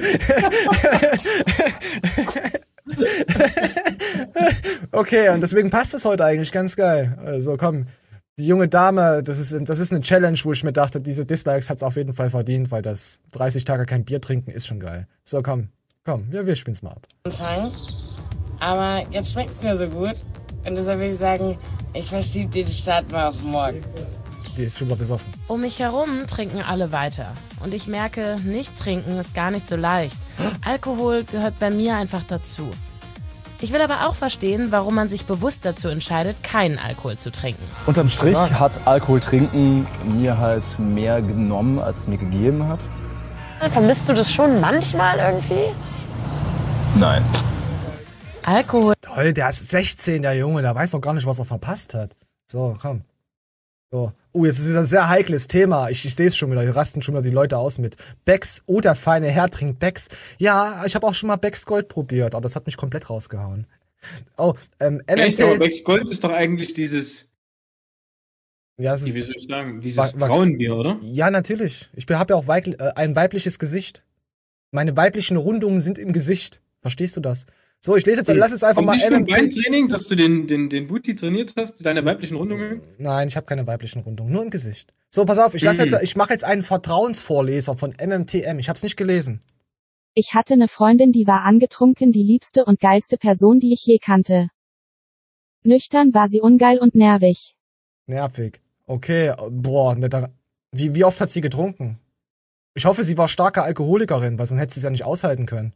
Okay, und deswegen passt es heute eigentlich ganz geil. Also komm, die junge Dame, das ist, das ist eine Challenge, wo ich mir dachte, diese Dislikes hat es auf jeden Fall verdient, weil das dreißig Tage kein Bier trinken ist schon geil. So, komm. Komm, ja, wir spielen's mal ab. Aber jetzt schmeckt's mir so gut. Und deshalb will ich sagen, ich verschiebe den Start mal auf morgen. Die ist schon mal besoffen. Um mich herum trinken alle weiter. Und ich merke, nicht trinken ist gar nicht so leicht. Alkohol gehört bei mir einfach dazu. Ich will aber auch verstehen, warum man sich bewusst dazu entscheidet, keinen Alkohol zu trinken. Unterm Strich hat Alkohol trinken mir halt mehr genommen, als es mir gegeben hat. Vermisst du das schon manchmal irgendwie? Nein. Alkohol. Toll, der ist sechzehn, der Junge, der weiß doch gar nicht, was er verpasst hat. So, komm. So. Oh, jetzt ist es ein sehr heikles Thema. Ich, ich sehe es schon wieder, hier rasten schon wieder die Leute aus mit Becks. Oh, der feine Herr trinkt Becks. Ja, ich habe auch schon mal Becks Gold probiert, aber das hat mich komplett rausgehauen. Oh, ähm, M M T. Echt, aber Becks Gold ist doch eigentlich dieses... Ja, das ist, wie soll ich sagen? Dieses Frauenbier, oder? Ja, natürlich. Ich habe ja auch weib, äh, ein weibliches Gesicht. Meine weiblichen Rundungen sind im Gesicht. Verstehst du das? So, ich lese jetzt, lass es einfach Kommt mal M M T. Beintraining, dass du den, den, den Booty trainiert hast, deine weiblichen Rundungen? Nein, ich habe keine weiblichen Rundungen, nur im Gesicht. So, pass auf, ich lass jetzt, ich mache jetzt einen Vertrauensvorleser von M M T M. Ich habe es nicht gelesen. Ich hatte eine Freundin, die war angetrunken, die liebste und geilste Person, die ich je kannte. Nüchtern war sie ungeil und nervig. Nervig. Okay, boah, ne, da, wie, wie oft hat sie getrunken? Ich hoffe, sie war starke Alkoholikerin, weil sonst hätte sie es ja nicht aushalten können.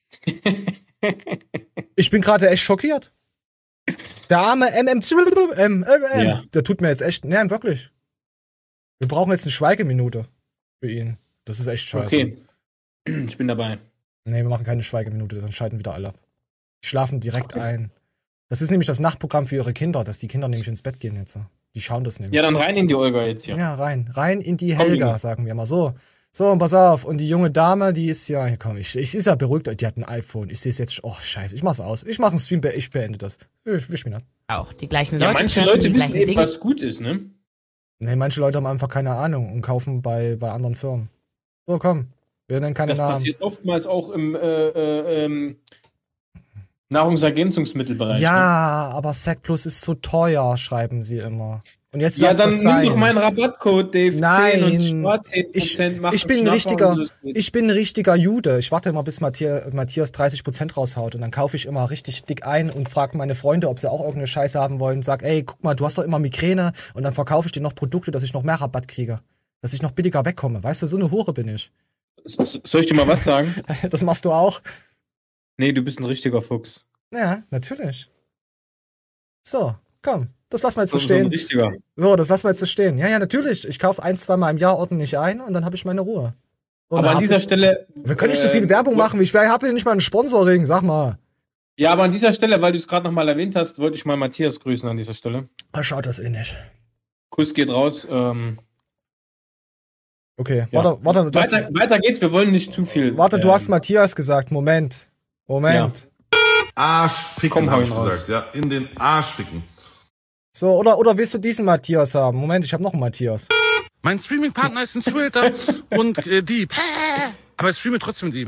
Ich bin gerade echt schockiert. Der arme M M T M, ja. Der tut mir jetzt echt, nein, wirklich. Wir brauchen jetzt eine Schweigeminute für ihn. Das ist echt scheiße. Okay, ich bin dabei. Nee, wir machen keine Schweigeminute, dann schalten wieder alle ab. Die schlafen direkt ein. Das ist nämlich das Nachtprogramm für ihre Kinder, dass die Kinder nämlich ins Bett gehen jetzt. Die schauen das nämlich. Ja, dann rein in die Olga jetzt hier. Ja, rein. Rein in die Helga, sagen wir mal so. So, und pass auf. Und die junge Dame, die ist ja, hier komm, ich, ich ist ja beruhigt, die hat ein iPhone. Ich sehe es jetzt, oh, scheiße, ich mach's aus. Ich mach einen Stream, ich beende das. Ich, ich spielen ab. Auch die gleichen ja, Leute. Manche Leute wissen eben, was gut ist, ne? Nee, manche Leute haben einfach keine Ahnung und kaufen bei, bei anderen Firmen. So, komm. Wir nennen keine das Namen. Das passiert oftmals auch im, äh, äh, ähm, Nahrungsergänzungsmittelbereich. Ja, ne? Aber Sec Plus ist zu teuer, schreiben sie immer. Und jetzt ja, dann nimm doch meinen Rabattcode, Dave. Nein, zehn und spar zehn Prozent. Ich, ich, bin ein richtiger, ich bin ein richtiger Jude. Ich warte immer, bis Matthias, Matthias dreißig Prozent raushaut. Und dann kaufe ich immer richtig dick ein und frage meine Freunde, ob sie auch irgendeine Scheiße haben wollen. Sag, ey, guck mal, du hast doch immer Migräne. Und dann verkaufe ich dir noch Produkte, dass ich noch mehr Rabatt kriege. Dass ich noch billiger wegkomme. Weißt du, so eine Hure bin ich. Soll ich dir mal was sagen? Das machst du auch? Nee, du bist ein richtiger Fuchs. Ja, natürlich. So, komm. Das lassen wir jetzt so So- so stehen. ein richtiger. So, das lassen wir jetzt so stehen. Ja, ja, natürlich. Ich kaufe ein, zwei Mal im Jahr ordentlich ein und dann habe ich meine Ruhe. Und Aber an hab dieser ich, Stelle. Wir können nicht so äh, viel Werbung machen. Ich habe hier nicht mal ein Sponsoring, sag mal. Ja, aber an dieser Stelle, weil du es gerade nochmal erwähnt hast, wollte ich mal Matthias grüßen an dieser Stelle. Er schaut das eh nicht. Kuss geht raus. Ähm, Okay, ja. warte, warte. Du hast, weiter, weiter geht's, wir wollen nicht zu viel. warte, du ähm, hast Matthias gesagt. Moment. Moment. Arsch ficken, Komm, hau hab ihn ich raus. gesagt. Ja, in den Arsch ficken. So, oder, oder willst du diesen Matthias haben? Moment, ich habe noch einen Matthias. Mein Streaming-Partner ist ein Zuhälter und äh, Dieb. Aber ich streame trotzdem mit ihm.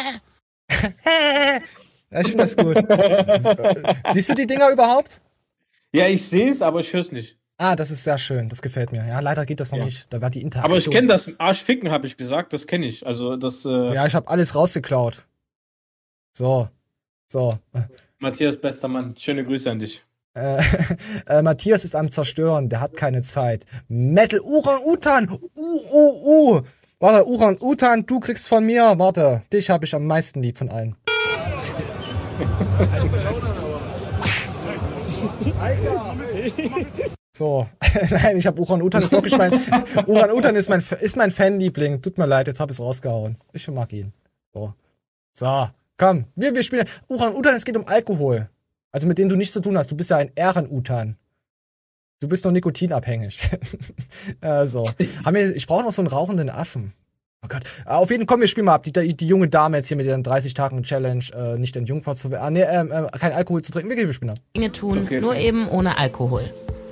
Ja, ich finde das gut. Siehst du die Dinger überhaupt? Ja, ich sehe es, aber ich höre es nicht. Ah, das ist sehr schön. Das gefällt mir. Ja, leider geht das noch Ja. nicht. Da war die Interaktion. Aber ich kenne das Arschficken, habe ich gesagt, das kenne ich. Also das. Äh, Ja, ich habe alles rausgeklaut. So. So. Matthias, bester Mann, schöne Grüße an dich. Äh, äh, Matthias ist am Zerstören. Der hat keine Zeit. Metal Uran-Utan. Uh, uh, uh. Warte, Uran-Utan, du kriegst von mir. Warte, dich habe ich am meisten lieb von allen. So, nein, ich habe Uran-Utan, ist wirklich mein, Uran-Utan ist mein, ist mein Fanliebling. Tut mir leid, jetzt habe ich es rausgehauen. Ich mag ihn. So, so, komm, wir, wir spielen. Uran-Utan, es geht um Alkohol. Also mit dem du nichts zu tun hast. Du bist ja ein Ehren-Utan. Du bist doch nikotinabhängig. Also, haben wir, ich brauche noch so einen rauchenden Affen. Oh Gott. Auf jeden Fall, komm, wir spielen mal ab. Die, die, die junge Dame jetzt hier mit ihren dreißig Tagen Challenge, äh, nicht in Jungfrau zu werden. Ah, nee, ähm, äh, kein Alkohol zu trinken. Wir, wir spielen ab. Dinge tun, Okay. nur eben ohne Alkohol.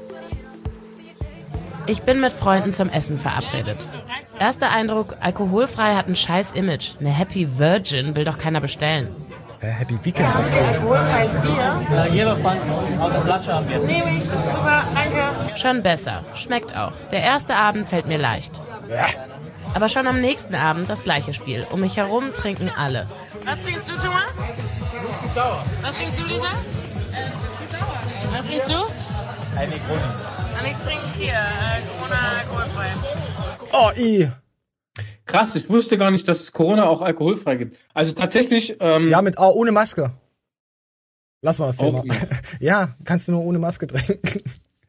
Ich bin mit Freunden zum Essen verabredet. Erster Eindruck, alkoholfrei hat ein scheiß Image. Eine Happy Virgin will doch keiner bestellen. Äh, Happy Weekend. Alkoholfreies Bier? Ja, jeder Pfand aus der Flasche haben wir. Nehme ich, super, danke. Schon besser, schmeckt auch. Der erste Abend fällt mir leicht. Aber schon am nächsten Abend das gleiche Spiel. Um mich herum trinken alle. Was trinkst du, Thomas? Whisky sauer. Was trinkst du, Lisa? Was trinkst du? Ein Negroni. Und ich trinke hier, äh, Corona alkoholfrei. Oh, i. Krass, ich wusste gar nicht, dass es Corona auch alkoholfrei gibt. Also tatsächlich. Ähm, Ja, mit oh, ohne Maske. Lass mal das Auch Thema. Ja, kannst du nur ohne Maske trinken.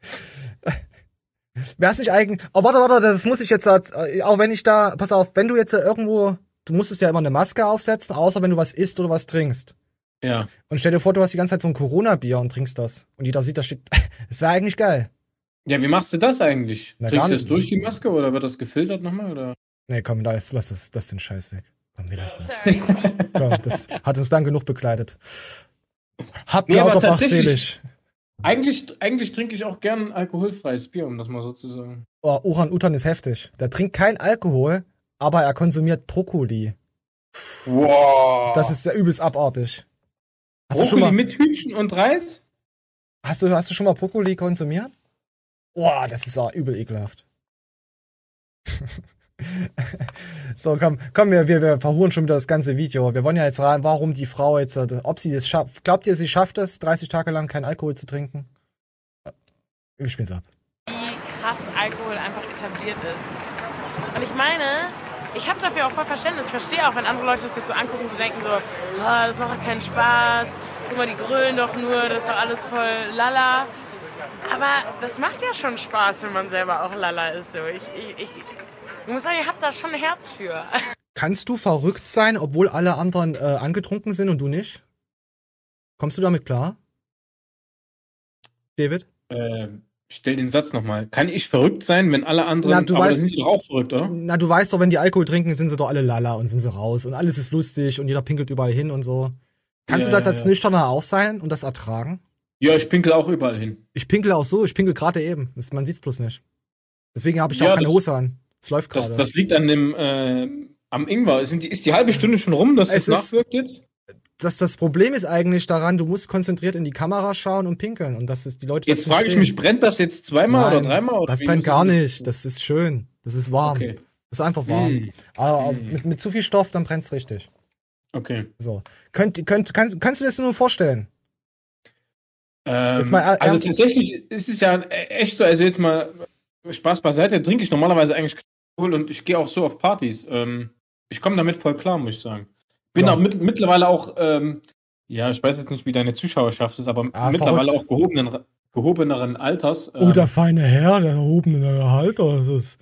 Wär's nicht eigentlich. Oh, warte, warte, das muss ich jetzt, äh, auch wenn ich da, pass auf, wenn du jetzt äh, irgendwo, du musstest ja immer eine Maske aufsetzen, außer wenn du was isst oder was trinkst. Ja. Und stell dir vor, du hast die ganze Zeit so ein Corona-Bier und trinkst das. Und jeder sieht, da steht, das wäre eigentlich geil. Ja, wie machst du das eigentlich? Na, Trinkst gar du das nicht. durch die Maske oder wird das gefiltert nochmal? Oder? Nee, komm, da ist, lass das, lass den Scheiß weg. Komm, wir lassen das. Komm, das hat uns dann genug begleitet. Habt Nee, nee, aber Lauterbach tatsächlich- selig. Eigentlich, eigentlich trinke ich auch gern alkoholfreies Bier, um das mal so zu sagen. Oh, Uran-Utan ist heftig. Der trinkt kein Alkohol, aber er konsumiert Brokkoli. Wow. Das ist ja übelst abartig. Hast du Brokkoli schon mal, mit Hühnchen und Reis? hast du, hast du schon mal Brokkoli konsumiert? Boah, das ist auch übel ekelhaft. So, komm, komm, wir, wir, wir verhuren schon wieder das ganze Video. Wir wollen ja jetzt rein, warum die Frau jetzt, äh, ob sie das schafft. Glaubt ihr, sie schafft es, dreißig Tage lang keinen Alkohol zu trinken? Wir spielen's ab. Wie krass Alkohol einfach etabliert ist. Und ich meine, ich habe dafür auch voll Verständnis. Ich verstehe auch, wenn andere Leute das jetzt so angucken und so denken so, oh, das macht doch keinen Spaß. Guck mal, die grölen doch nur, das ist doch alles voll lala. Aber das macht ja schon Spaß, wenn man selber auch lala ist. So. Ich, ich, ich, ich muss sagen, ihr habt da schon ein Herz für. Kannst du verrückt sein, obwohl alle anderen äh, angetrunken sind und du nicht? Kommst du damit klar? David? Äh, stell den Satz nochmal. Kann ich verrückt sein, wenn alle anderen. Na, du aber weißt- dann sind die doch auch verrückt, oder? Na, du weißt doch, wenn die Alkohol trinken, sind sie doch alle lala und sind sie raus und alles ist lustig und jeder pinkelt überall hin und so. Kannst Ja, du das ja, als ja. Nüchterner auch sein und das ertragen? Ja, ich pinkel auch überall hin. Ich pinkel auch so, ich pinkel gerade eben. Das, man sieht's bloß nicht. Deswegen habe ich da Ja, auch keine das- Hose an. Es läuft Das, gerade. das liegt an dem, äh, am Ingwer. Sind die, ist die halbe Stunde schon rum, dass Es es ist- nachwirkt jetzt? Das, das Problem ist eigentlich daran, du musst konzentriert in die Kamera schauen und pinkeln. Und das ist die Leute. Jetzt das nicht frage ich sehen. mich, brennt das jetzt zweimal Nein, oder dreimal? Oder Das wie brennt muss gar ich- nicht. Das ist schön. Das ist warm. Okay. Das ist einfach warm. Mm. Aber Mm. mit, mit zu viel Stoff, dann brennt's richtig. Okay. So. Könnt, könnt, kannst, kannst du dir das nur vorstellen? Ähm, Jetzt mal er- also ernst. tatsächlich ist es ja echt so, also jetzt mal Spaß beiseite, trinke ich normalerweise eigentlich keinen Alkohol und ich gehe auch so auf Partys. Ähm, ich komme damit voll klar, muss ich sagen. Bin Ja. auch mit, mittlerweile auch ähm, Ja, ich weiß jetzt nicht, wie deine Zuschauerschaft ist, aber Ah, mittlerweile verrückt. auch gehobenen, gehobeneren Alters. Oh, der feine Herr, der erhobene Halter. Das ist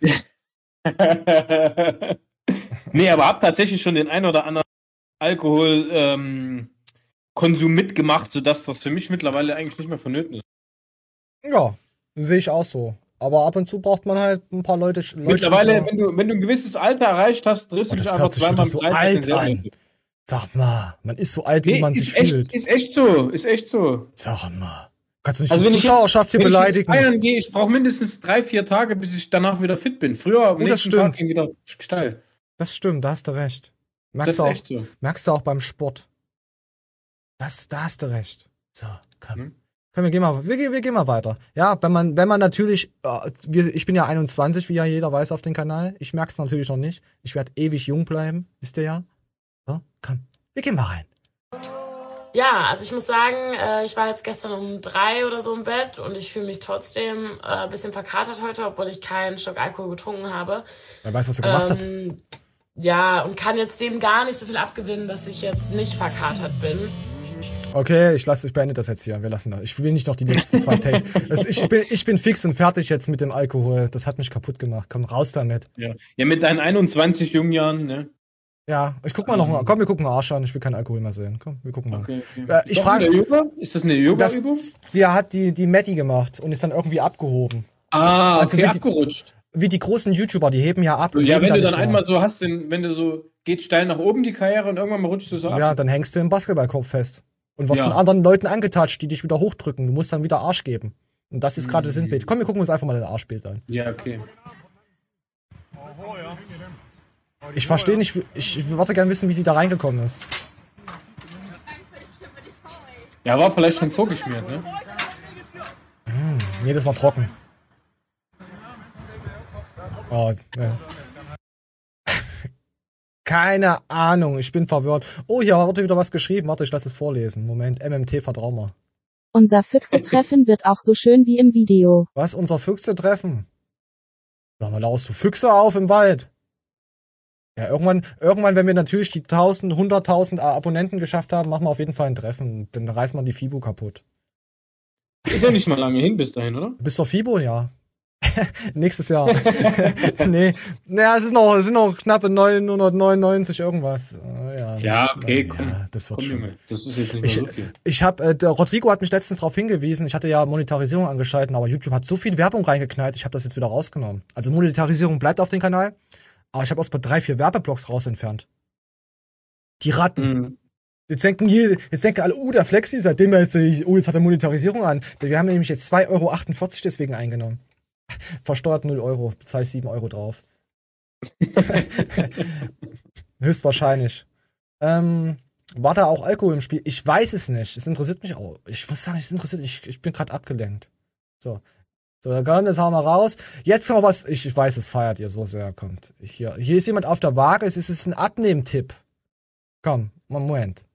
Nee, aber hab tatsächlich schon den ein oder anderen Alkohol ähm, Konsum mitgemacht, sodass das für mich mittlerweile eigentlich nicht mehr vonnöten ist. ja, sehe ich auch so. Aber ab und zu braucht man halt ein paar Leute. Leute Mittlerweile, wenn du, wenn du ein gewisses Alter erreicht hast, drehst du Oh, dich das einfach hört sich wieder zweimal so im Kreis. alt den an. Serienmesser. Sag mal, man ist so alt, wie Nee, man ist sich echt, fühlt. Ist echt so, ist echt so. Sag mal. Kannst du nicht Also die wenn ich Zuschauerschaft jetzt, hier wenn ich beleidigen? jetzt feiern gehe, ich brauche mindestens drei, vier Tage, bis ich danach wieder fit bin. Früher am Oh, das nächsten Tag stimmt. ging wieder steil. Das stimmt, da hast du recht. Merkst, Das du ist auch, echt so. merkst du auch beim Sport. Das, da hast du recht. So, komm. Hm? Komm, wir gehen mal, wir, gehen- wir gehen mal weiter. Ja, wenn man, wenn man natürlich, äh, wir, ich bin ja einundzwanzig, wie ja jeder weiß auf dem Kanal. Ich merk's natürlich noch nicht. Ich werde ewig jung bleiben, wisst ihr ja. So, komm, wir gehen mal rein. Ja, also ich muss sagen, äh, ich war jetzt gestern um drei oder so im Bett und ich fühle mich trotzdem äh, ein bisschen verkatert heute, obwohl ich keinen Schluck Alkohol getrunken habe. Wer weiß, was er gemacht ähm, Ja, und kann jetzt dem gar nicht so viel abgewinnen, dass ich jetzt nicht verkatert bin. hat. Okay, ich lasse, ich beende das jetzt hier. Wir lassen das. Ich will nicht noch die nächsten zwei Takes. Das, ich, bin, ich bin fix und fertig jetzt mit dem Alkohol. Das hat mich kaputt gemacht. Komm, raus damit. Ja, ja mit deinen einundzwanzig jungen Jahren, ne? Ja, ich guck mal noch mal. Komm, wir gucken mal Arsch an. Ich will keinen Alkohol mehr sehen. Komm, wir gucken mal. Okay, okay. Äh, ich Doch frage. eine Yoga? Ist das eine Yoga-Übung? Sie hat die, die Matti gemacht und ist dann irgendwie abgehoben. Ah, Also okay, wie die- abgerutscht. Wie die großen YouTuber, die heben ja ab. und Ja, heben wenn du nicht dann mehr. einmal so hast, den, wenn du so, geht steil nach oben die Karriere und irgendwann mal rutschst du so ab. Ja, dann hängst du im Basketballkorb fest. Und was Ja. von anderen Leuten angetatscht, die dich wieder hochdrücken. Du musst dann wieder Arsch geben. Und das ist gerade das Mhm. Sinnbild. Komm, wir gucken uns einfach mal das Arschbild an. Ja, okay. Ich verstehe nicht, wie- ich, ich würde gerne wissen, wie sie da reingekommen ist. Ja, war vielleicht schon vorgeschmiert, ne? Hm, nee, das war trocken. Oh, ne. Keine Ahnung, ich bin verwirrt. Oh, hier wurde wieder was geschrieben. Warte, ich lasse es vorlesen. Moment, M M T, vertrau mal. Unser Füchse-Treffen wird auch so schön wie im Video. Was, unser Füchse-Treffen? Sag mal, laust du Füchse auf im Wald? Ja, irgendwann, irgendwann, wenn wir natürlich die tausend, hunderttausend Abonnenten geschafft haben, machen wir auf jeden Fall ein Treffen. Dann reißt man die Fibo kaputt. Ist ja nicht mal lange hin bis dahin, oder? Bis zur Fibo, ja. Nächstes Jahr. nee, naja, es ist noch, es sind noch knappe neunhundertneunundneunzig irgendwas. Äh, ja, Ja, das, okay, ja, komm. das wird Komm, schon. Junge, das ist jetzt nicht mehr Ich, so viel. ich habe, äh, der Rodrigo hat mich letztens darauf hingewiesen, ich hatte ja Monetarisierung angeschaltet, aber YouTube hat so viel Werbung reingeknallt, ich habe das jetzt wieder rausgenommen. Also Monetarisierung bleibt auf dem Kanal, aber ich habe aus bei drei, vier Werbeblocks raus entfernt. Die Ratten. Mhm. Jetzt denken hier, jetzt denken alle, oh, der Flexi, seitdem er jetzt, äh, oh, jetzt hat er Monetarisierung an. Wir haben nämlich jetzt zwei Euro achtundvierzig deswegen eingenommen. Versteuert null Euro, bezahle ich sieben Euro drauf. Höchstwahrscheinlich. Ähm, war da auch Alkohol im Spiel? Ich weiß es nicht. Es interessiert mich auch. Ich muss sagen, es interessiert mich. Ich, ich bin gerade abgelenkt. So. So, dann das hauen wir raus. Jetzt noch was. Ich, ich weiß, es feiert ihr so sehr. Kommt. Hier, hier ist jemand auf der Waage. Es ist, es ist ein Abnehmtipp. Komm, Moment.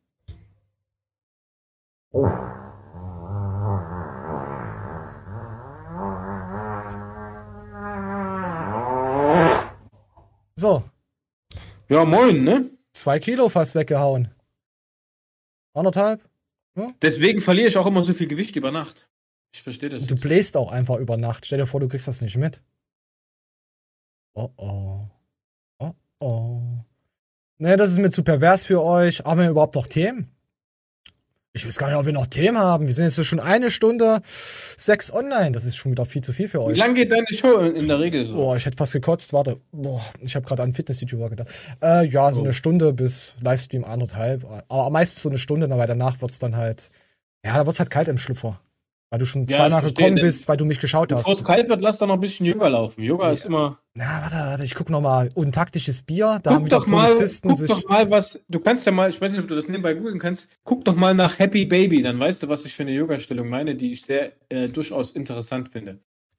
So. Ja, moin, ne? Zwei Kilo fast weggehauen. Anderthalb? Ja? Deswegen verliere ich auch immer so viel Gewicht über Nacht. Ich verstehe das. Du bläst auch einfach über Nacht. Stell dir vor, du kriegst das nicht mit. Oh oh. Oh oh. Ne, das ist mir zu pervers für euch. Haben wir überhaupt noch Themen? Ich weiß gar nicht, ob wir noch Themen haben. Wir sind jetzt schon eine Stunde sechs online. Das ist schon wieder viel zu viel für euch. Wie lange geht deine Show in der Regel so? Boah, ich hätte fast gekotzt. Warte. Boah, ich habe gerade an Fitness-YouTuber gedacht. Äh, ja, so Oh. eine Stunde bis Livestream anderthalb. Aber meistens so eine Stunde, weil danach wird's dann halt. Ja, da wird's halt kalt im Schlüpfer. Weil du schon Ja, zweimal ich verstehe, gekommen denn- bist, weil du mich geschaut Bevor es hast. kalt wird, lass da noch ein bisschen Yoga laufen. Yoga ist immer. Na, warte, warte, ich guck noch mal. Untaktisches Bier. Da haben Guck wieder doch mal, Polizisten guck sich. doch mal, was. Du kannst ja mal, ich weiß nicht, ob du das nebenbei googeln kannst. Guck doch mal nach Happy Baby, dann weißt du, was ich für eine Yoga-Stellung meine, die ich sehr äh, durchaus interessant finde.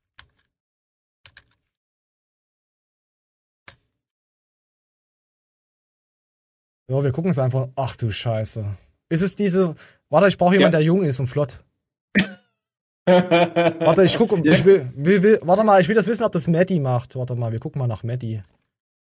So, wir gucken es einfach. Ach du Scheiße. Ist es diese. Warte, ich brauche jemanden, Ja. der jung ist und flott. Warte, ich gucke. Ich will, will, will, warte mal, ich will das wissen, ob das Maddie macht. Warte mal, wir gucken mal nach Maddie.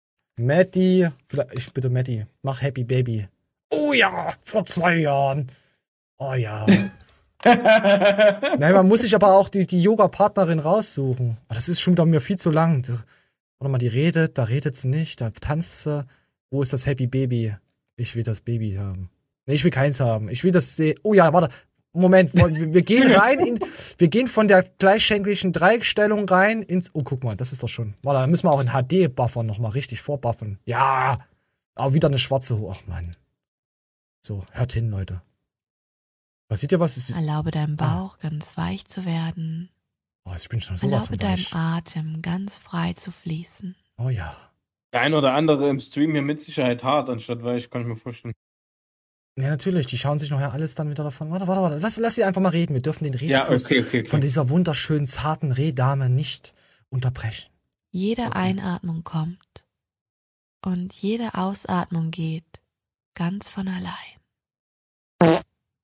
Maddie. Vielleicht, ich bitte Maddie. Mach Happy Baby. Oh ja, vor zwei Jahren. Oh ja. Nein, man muss sich aber auch die, die Yoga-Partnerin raussuchen. Oh, das ist schon wieder mir viel zu lang. Das, warte mal, die redet, da redet sie nicht, da tanzt sie. Wo ist das Happy Baby? Ich will das Baby haben. Nee, ich will keins haben. Ich will das sehen. Oh ja, warte. Moment, wir, wir gehen rein in, wir gehen von der gleichschenklichen Dreieckstellung rein ins, oh, guck mal, das ist doch schon. Warte, da müssen wir auch in H D buffern, nochmal richtig vorbuffen. Ja, aber wieder eine schwarze, ach Mann. So, hört hin, Leute. Was seht ihr, was ist? Erlaube deinem Bauch ah. ganz weich zu werden. Oh, ich bin schon sowas Erlaube deinem Atem ganz frei zu fließen. Oh ja. Der ein oder andere im Stream hier mit Sicherheit hart, anstatt weich, kann ich mir vorstellen. Ja, natürlich, die schauen sich nachher alles dann wieder davon. Warte, warte, warte, lass, lass sie einfach mal reden. Wir dürfen den Redefluss ja, okay, okay, okay. von dieser wunderschönen, zarten Rehdame nicht unterbrechen. Jede okay. Einatmung kommt und jede Ausatmung geht ganz von allein.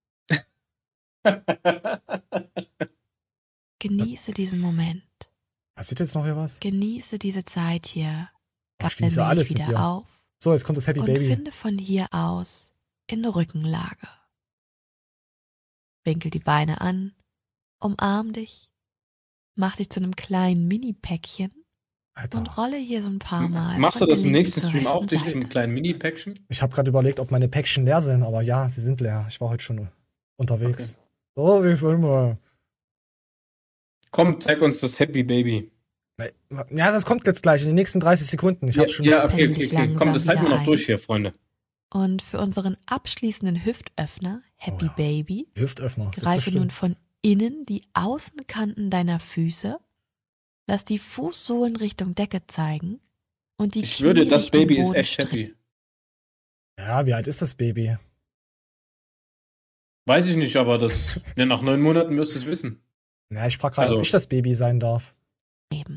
Genieße diesen Moment. Passiert jetzt noch hier was? Genieße diese Zeit hier. Oh, ich genieße alles wieder mit dir. Auf so, jetzt kommt das Happy und Baby. Und finde von hier aus in Rückenlage. Winkel die Beine an, umarm dich, mach dich zu einem kleinen Mini-Päckchen und rolle hier so ein paar Mal. Machst du das im nächsten Stream auch, dich zu einem kleinen Mini-Päckchen? Ich habe gerade überlegt, ob meine Päckchen leer sind, aber ja, sie sind leer. Ich war heute schon unterwegs. Okay. So, wie viel mal. Komm, zeig uns das Happy Baby. Ja, das kommt jetzt gleich in den nächsten dreißig Sekunden. Ich ja, hab's schon ja, okay, okay, okay. Komm, das halten wir noch ein. durch hier, Freunde. Und für unseren abschließenden Hüftöffner, Happy oh ja. Baby, Hüftöffner. greife nun von innen die Außenkanten deiner Füße, lass die Fußsohlen Richtung Decke zeigen und die Ich Knie würde, das Richtung Baby ist Boden echt strecken. happy. Ja, wie alt ist das Baby? Weiß ich nicht, aber das, ja, nach neun Monaten wirst du es wissen. Ja, ich frage gerade, Also- ob ich das Baby sein darf. Eben.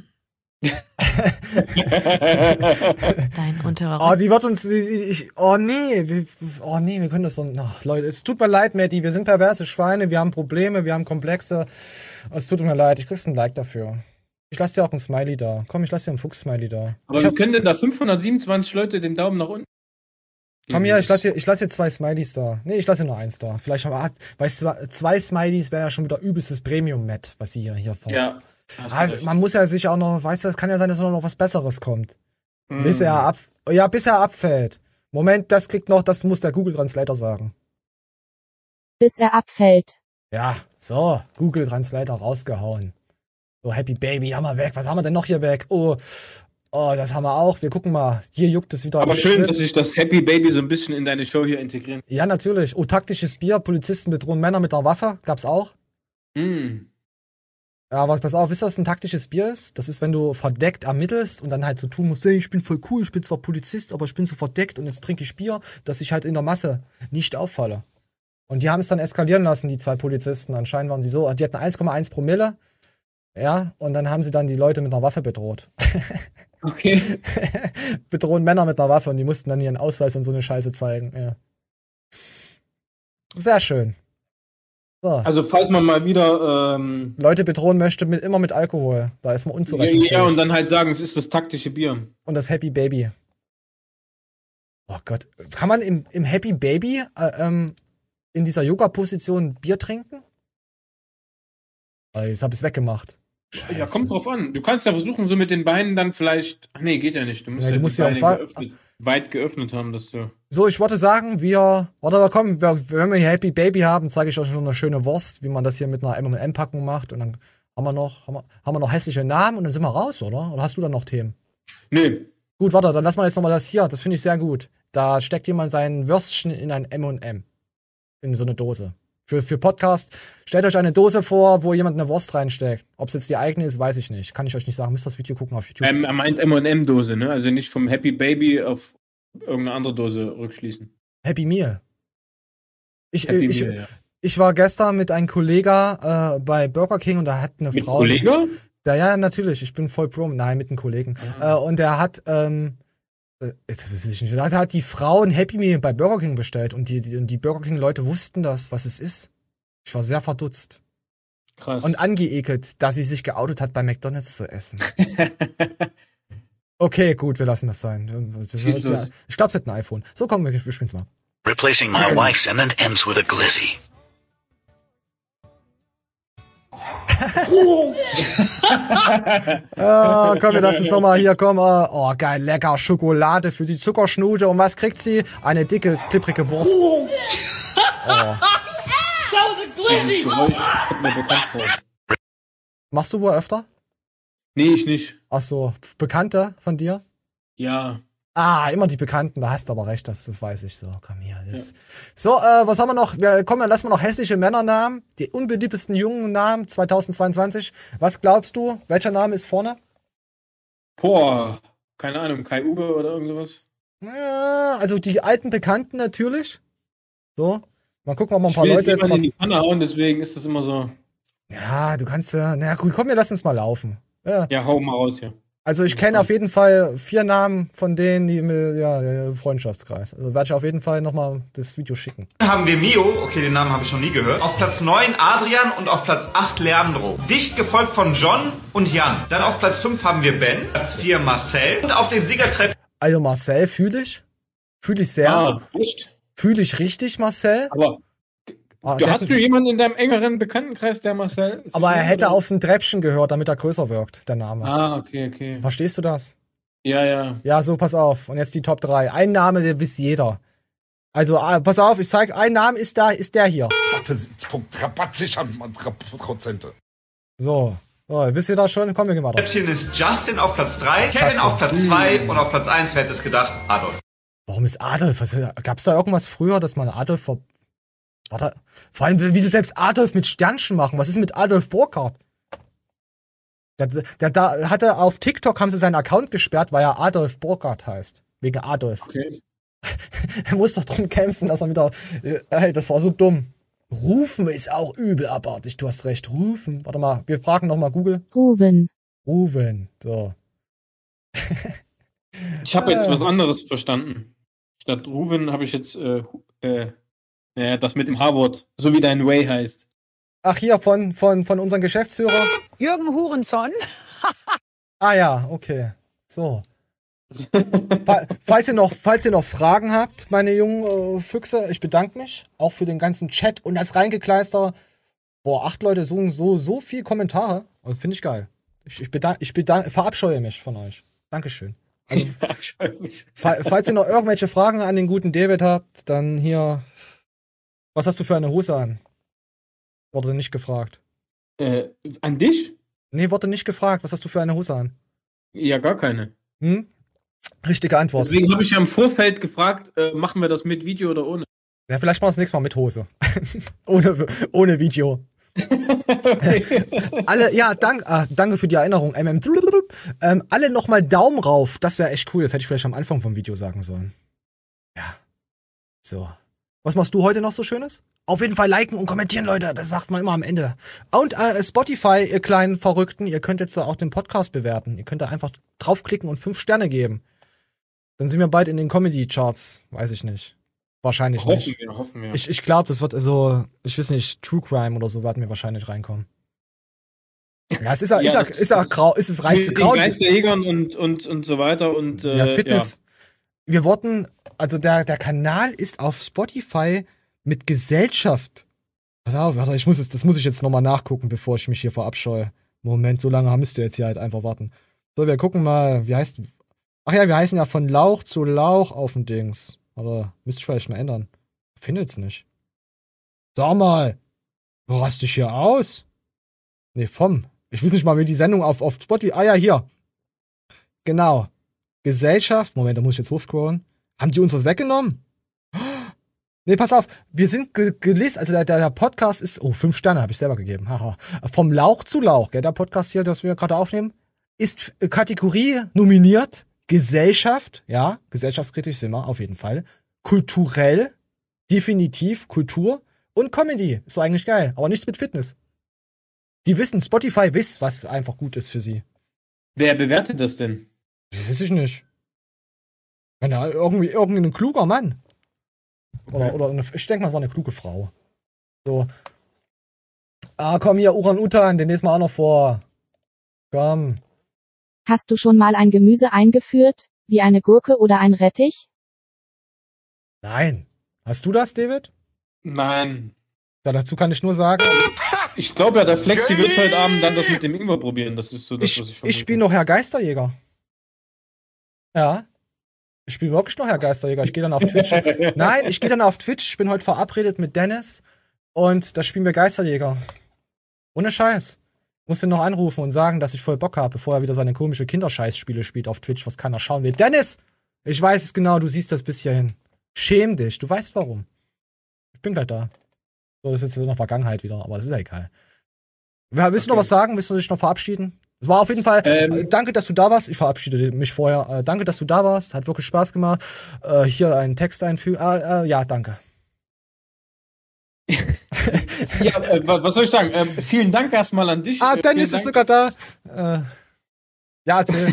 Dein unterer Oh, die wird uns. Ich, oh nee, wir, oh nee, wir können das so. Ach, Leute, es tut mir leid, Matti, wir sind perverse Schweine, wir haben Probleme, wir haben Komplexe. Es tut mir leid, ich kriegst ein Like dafür. Ich lass dir auch ein Smiley da. Komm, ich lass dir ein Fuchs-Smiley da. Aber ich wie hab, können denn da fünfhundertsiebenundzwanzig Leute den Daumen nach unten? komm hier, ich lass dir, ich lass dir zwei Smileys da. Nee, ich lass dir nur eins da. Vielleicht haben wir, weißt du, zwei Smileys wäre ja schon wieder übelstes Premium-Met, was sie hier, hier vor. Ja. Also, man muss ja sich auch noch, weißt du, es kann ja sein, dass noch was Besseres kommt. Mhm. Bis er ab, ja, bis er abfällt. Moment, das kriegt noch, das muss der Google Translator sagen. Bis er abfällt. Ja, so, Google Translator rausgehauen. So, Happy Baby, haben wir weg. Was haben wir denn noch hier weg? Oh, oh, das haben wir auch. Wir gucken mal. Hier juckt es wieder. Aber im schön, Schritt. dass ich das Happy Baby so ein bisschen in deine Show hier integrieren. Ja, natürlich. Oh, taktisches Bier, Polizisten bedrohen Männer mit einer Waffe. Gab's auch. Mm. Ja, aber pass auf, wisst ihr, was ein taktisches Bier ist? Das ist, wenn du verdeckt ermittelst und dann halt so tun musst, hey, ich bin voll cool, ich bin zwar Polizist, aber ich bin so verdeckt und jetzt trinke ich Bier, dass ich halt in der Masse nicht auffalle. Und die haben es dann eskalieren lassen, die zwei Polizisten. Anscheinend waren sie so, die hatten eins Komma eins Promille. Ja, und dann haben sie dann die Leute mit einer Waffe bedroht. Okay. Bedrohen Männer mit einer Waffe und die mussten dann ihren Ausweis und so eine Scheiße zeigen. Ja. Sehr schön. So. Also falls man mal wieder ähm, Leute bedrohen möchte, mit, immer mit Alkohol. Da ist man unzurechnungsfähig. Ja, und dann halt sagen, es ist das taktische Bier. Und das Happy Baby. Oh Gott. Kann man im, im Happy Baby äh, ähm, in dieser Yoga-Position Bier trinken? Oh, jetzt hab ich's weggemacht. Scheiße. Ja, kommt drauf an. Du kannst ja versuchen, so mit den Beinen dann vielleicht. Ach nee, geht ja nicht. Du musst Nee, ja, du die musst ja Beine auch fa- geöffnet, weit geöffnet haben, dass du. So, ich wollte sagen, wir. Warte mal, komm, wir, wenn wir hier Happy Baby haben, zeige ich euch schon eine schöne Wurst, wie man das hier mit einer M und M-Packung macht. Und dann haben wir noch, haben wir, haben wir noch hässliche Namen und dann sind wir raus, oder? Oder hast du da noch Themen? Nee. Gut, warte, dann lass mal jetzt nochmal das hier. Das finde ich sehr gut. Da steckt jemand sein Würstchen in ein M und M. In so eine Dose. Für, für Podcast, stellt euch eine Dose vor, wo jemand eine Wurst reinsteckt. Ob es jetzt die eigene ist, weiß ich nicht. Kann ich euch nicht sagen. Müsst das Video gucken auf YouTube. Ähm, er meint M und M-Dose, ne? Also nicht vom Happy Baby auf irgendeine andere Dose rückschließen. Happy Meal. Ich, Happy ich, Meal, ja. ich war gestern mit einem Kollegen äh, bei Burger King und da hat eine Mit Frau. Kollege? Da, ja, natürlich. Ich bin voll pro. Nein, mit einem Kollegen. Ah. Äh, und der hat, ähm, äh, jetzt weiß ich nicht, da hat die Frau ein Happy Meal bei Burger King bestellt und die, die, und die Burger King-Leute wussten das, was es ist. Ich war sehr verdutzt. Krass. Und angeekelt, dass sie sich geoutet hat, bei McDonald's zu essen. Okay, gut, wir lassen das sein. Das ist, Schieß ja, los. ich glaube, es hat ein iPhone. So, komm, wir, wir spielen's mal. Replacing my wife's and then ends with a glizzy. Ah, komm, wir lassen es nochmal hier, komm. äh, Oh, geil, lecker Schokolade für die Zuckerschnute. Und was kriegt sie? Eine dicke, klipprige Wurst. Oh. Dieses Geräusch kommt mir bekannt vor. Machst du wohl öfter? Nee, ich nicht. Ach so, Bekannte von dir? Ja. Ah, immer die Bekannten, da hast du aber recht, das, das weiß ich. So, komm hier. Das. Ja. So, äh, was haben wir noch? Wir kommen, dann lassen wir noch hässliche Männernamen. Die unbeliebtesten jungen Namen zweitausendzweiundzwanzig. Was glaubst du? Welcher Name ist vorne? Boah, keine Ahnung, Kai-Uwe oder irgend sowas? Ja, also die alten Bekannten natürlich. So, mal gucken, ob wir ein paar ich will Leute jetzt jetzt in die Pfanne hauen, deswegen ist das immer so. Ja, du kannst ja, na gut, komm, wir lassen uns mal laufen. Ja, ja hau mal raus hier. Also ich kenne auf jeden Fall vier Namen von denen, die mir, ja, der Freundschaftskreis. Also werde ich auf jeden Fall nochmal das Video schicken. Dann haben wir Mio, okay, den Namen habe ich noch nie gehört. Auf Platz neun Adrian und auf Platz acht Leandro. Dicht gefolgt von John und Jan. Dann auf Platz fünf haben wir Ben, Platz vier Marcel und auf den Siegertrepp. Also Marcel fühle ich. Fühle ich sehr. Ah, echt? Fühle ich richtig, Marcel. Aber ah, du, hast du jemanden in deinem engeren Bekanntenkreis, der Marcel ist? Aber er hätte oder? auf ein Treppchen gehört, damit er größer wirkt, der Name. Ah, okay, okay. Verstehst du das? Ja, ja. Ja, so, pass auf. Und jetzt die Top drei. Ein Name, der wisst jeder. Also, pass auf, ich zeig, ein Name ist da, ist der hier. Rabatt sichern, Prozente. So. So, wisst ihr das schon? Komm, wir gehen weiter. Treppchen ist Justin auf Platz drei, Kevin Justin. auf Platz zwei und auf Platz eins, wer hätte es gedacht, Adolf. Warum ist Adolf? Was, gab's da irgendwas früher, dass man Adolf ver... Warte, vor allem, wie sie selbst Adolf mit Sternchen machen. Was ist mit Adolf Burkhardt? Der, der, der hatte auf TikTok, haben sie seinen Account gesperrt, weil er Adolf Burkhardt heißt. Wegen Adolf. Okay. Er muss doch drum kämpfen, dass er wieder... Ey, das war so dumm. Rufen ist auch übel abartig. Du hast recht. Rufen. Warte mal, wir fragen noch mal Google. Ruven. Ruven. So. Ich habe jetzt was anderes verstanden. Statt Ruven habe ich jetzt äh, äh, äh, das mit dem H-Wort, so wie dein Way heißt. Ach, hier von, von, von unserem Geschäftsführer. Jürgen Hurenson. Ah ja, okay. So. falls, ihr noch, falls ihr noch Fragen habt, meine jungen äh, Füchse, ich bedanke mich. Auch für den ganzen Chat und das Reingekleister. Boah, acht Leute suchen so, so viel Kommentare. Also, finde ich geil. Ich, ich, bedank, ich bedank, verabscheue mich von euch. Dankeschön. Also, falls ihr noch irgendwelche Fragen an den guten David habt, dann hier. Was hast du für eine Hose an? Wurde nicht gefragt. Äh, an dich? Nee, wurde nicht gefragt. Was hast du für eine Hose an? Ja, gar keine. Hm? Richtige Antwort. Deswegen habe ich ja im Vorfeld gefragt, äh, machen wir das mit Video oder ohne? Ja, vielleicht machen wir das nächste Mal mit Hose. ohne, ohne Video. alle, ja, dank, ah, danke für die Erinnerung. Ähm, ähm, alle nochmal Daumen rauf. Das wäre echt cool. Das hätte ich vielleicht am Anfang vom Video sagen sollen. Ja. So. Was machst du heute noch so Schönes? Auf jeden Fall liken und kommentieren, Leute. Das sagt man immer am Ende. Und äh, Spotify, ihr kleinen Verrückten, ihr könnt jetzt auch den Podcast bewerten. Ihr könnt da einfach draufklicken und fünf Sterne geben. Dann sind wir bald in den Comedy-Charts. Weiß ich nicht. Wahrscheinlich hoffen nicht. Wir, hoffen wir. Ich, ich glaube, das wird so, ich weiß nicht, True Crime oder so werden wir wahrscheinlich reinkommen. Ja, es ist ja, ja, ist ja, ist ja grau, ist es reichste Grau. Geisterjägern und, und, und so weiter und, äh, ja, Fitness. Ja. Wir wurden, also der, der Kanal ist auf Spotify mit Gesellschaft. Pass auf, warte, ich muss jetzt, das muss ich jetzt nochmal nachgucken, bevor ich mich hier verabscheue. Moment, so lange müsst ihr jetzt hier halt einfach warten. So, wir gucken mal, wie heißt, ach ja, wir heißen ja von Lauch zu Lauch auf dem Dings. Aber müsste ich vielleicht mal ändern. Findet's nicht. Sag mal, du rast dich hier aus? Nee, vom. Ich weiß nicht mal, wie die Sendung auf, auf Spotify. Ah ja, hier. Genau. Gesellschaft. Moment, da muss ich jetzt hochscrollen. Haben die uns was weggenommen? Nee, pass auf. Wir sind ge gelistet. Also der, der Podcast ist. Oh, fünf Sterne habe ich selber gegeben. Haha. Vom Lauch zu Lauch. Gell, der Podcast hier, das wir gerade aufnehmen, ist Kategorie nominiert. Gesellschaft, ja, gesellschaftskritisch sind wir, auf jeden Fall. Kulturell, definitiv Kultur und Comedy. Ist doch eigentlich geil, aber nichts mit Fitness. Die wissen, Spotify wisst, was einfach gut ist für sie. Wer bewertet das denn? Weiß ich nicht. Wenn da irgendwie irgendein kluger Mann. Oder, oder eine, ich denke mal, es war eine kluge Frau. So. Ah, komm hier, Uran-Utan, den lesen wir auch noch vor. Komm. Hast du schon mal ein Gemüse eingeführt, wie eine Gurke oder ein Rettich? Nein. Hast du das, David? Nein. Ja, dazu kann ich nur sagen. ich glaube ja, der Flexi wird heute Abend dann das mit dem Ingwer probieren. Das ist so das, Ich, was ich ich spiele noch Herr Geisterjäger. Ja. Ich spiele wirklich noch Herr Geisterjäger. Ich gehe dann auf Twitch. Nein, ich gehe dann auf Twitch. Ich bin heute verabredet mit Dennis. Und da spielen wir Geisterjäger. Ohne Scheiß. Ich muss ihn noch anrufen und sagen, dass ich voll Bock habe, bevor er wieder seine komische Kinderscheißspiele spielt auf Twitch, was keiner schauen will. Dennis! Ich weiß es genau, du siehst das bis hierhin. Schäm dich. Du weißt warum. Ich bin gleich da. So, das ist jetzt in der Vergangenheit wieder, aber das ist ja egal. Ja, willst du noch was sagen? Willst du dich noch verabschieden? Es war auf jeden Fall, ähm, äh, danke, dass du da warst. Ich verabschiede mich vorher. Äh, danke, dass du da warst. Hat wirklich Spaß gemacht. Äh, hier einen Text einfügen. Äh, äh, ja, danke. Ja, äh, was soll ich sagen? Ähm, vielen Dank erstmal an dich. Ah, Dennis ist sogar da. Äh, ja, erzähl.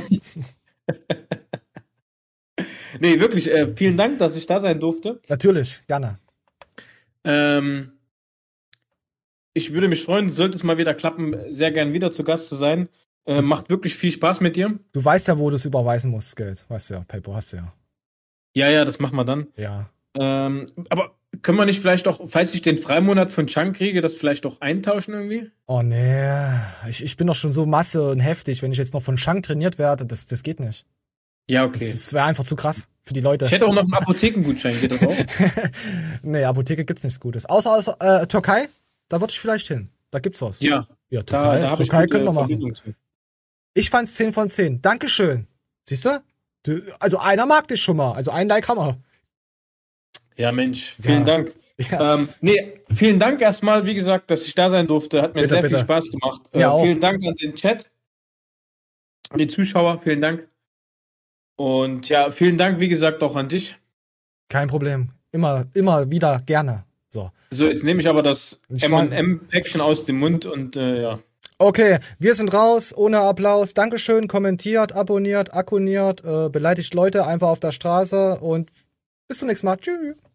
Nee, wirklich, äh, vielen Dank, dass ich da sein durfte. Natürlich, gerne. Ähm, ich würde mich freuen, sollte es mal wieder klappen, sehr gern wieder zu Gast zu sein. Äh, macht wirklich viel Spaß mit dir. Du weißt ja, wo du es überweisen musst, Geld. Weißt du ja, PayPal hast du ja. Ja, ja, das machen wir dann. Ja. Ähm, aber können wir nicht vielleicht auch, falls ich den Freimonat von Chunk kriege, das vielleicht auch eintauschen irgendwie? Oh nee, ich, ich bin doch schon so masse und heftig. Wenn ich jetzt noch von Chunk trainiert werde, das, das geht nicht. Ja, okay. Das, das wäre einfach zu krass für die Leute. Ich hätte auch noch einen Apothekengutschein, geht das auch? Nee, Apotheke gibt's nichts Gutes. Außer aus äh, Türkei, da würde ich vielleicht hin. Da gibt's was. Ja. Ja, Türkei, da, da Türkei ich können wir machen. Zu. Ich fand's zehn von zehn. Dankeschön. Siehst du? du? Also einer mag dich schon mal. Also ein Like haben wir. Ja, Mensch, vielen Ja. Dank. Ja. Ähm, nee, vielen Dank erstmal, wie gesagt, dass ich da sein durfte. Hat mir Bitte, sehr bitte. viel Spaß gemacht. Mir Äh, auch. vielen Dank an den Chat, an die Zuschauer, vielen Dank. Und ja, vielen Dank, wie gesagt, auch an dich. Kein Problem. Immer, immer wieder gerne. So. So, jetzt nehme ich aber das Ich M und M-Päckchen aus dem Mund und äh, ja. Okay, wir sind raus, ohne Applaus. Dankeschön, kommentiert, abonniert, akkuniert, äh, beleidigt Leute einfach auf der Straße und bis zum nächsten Mal. Tschüss.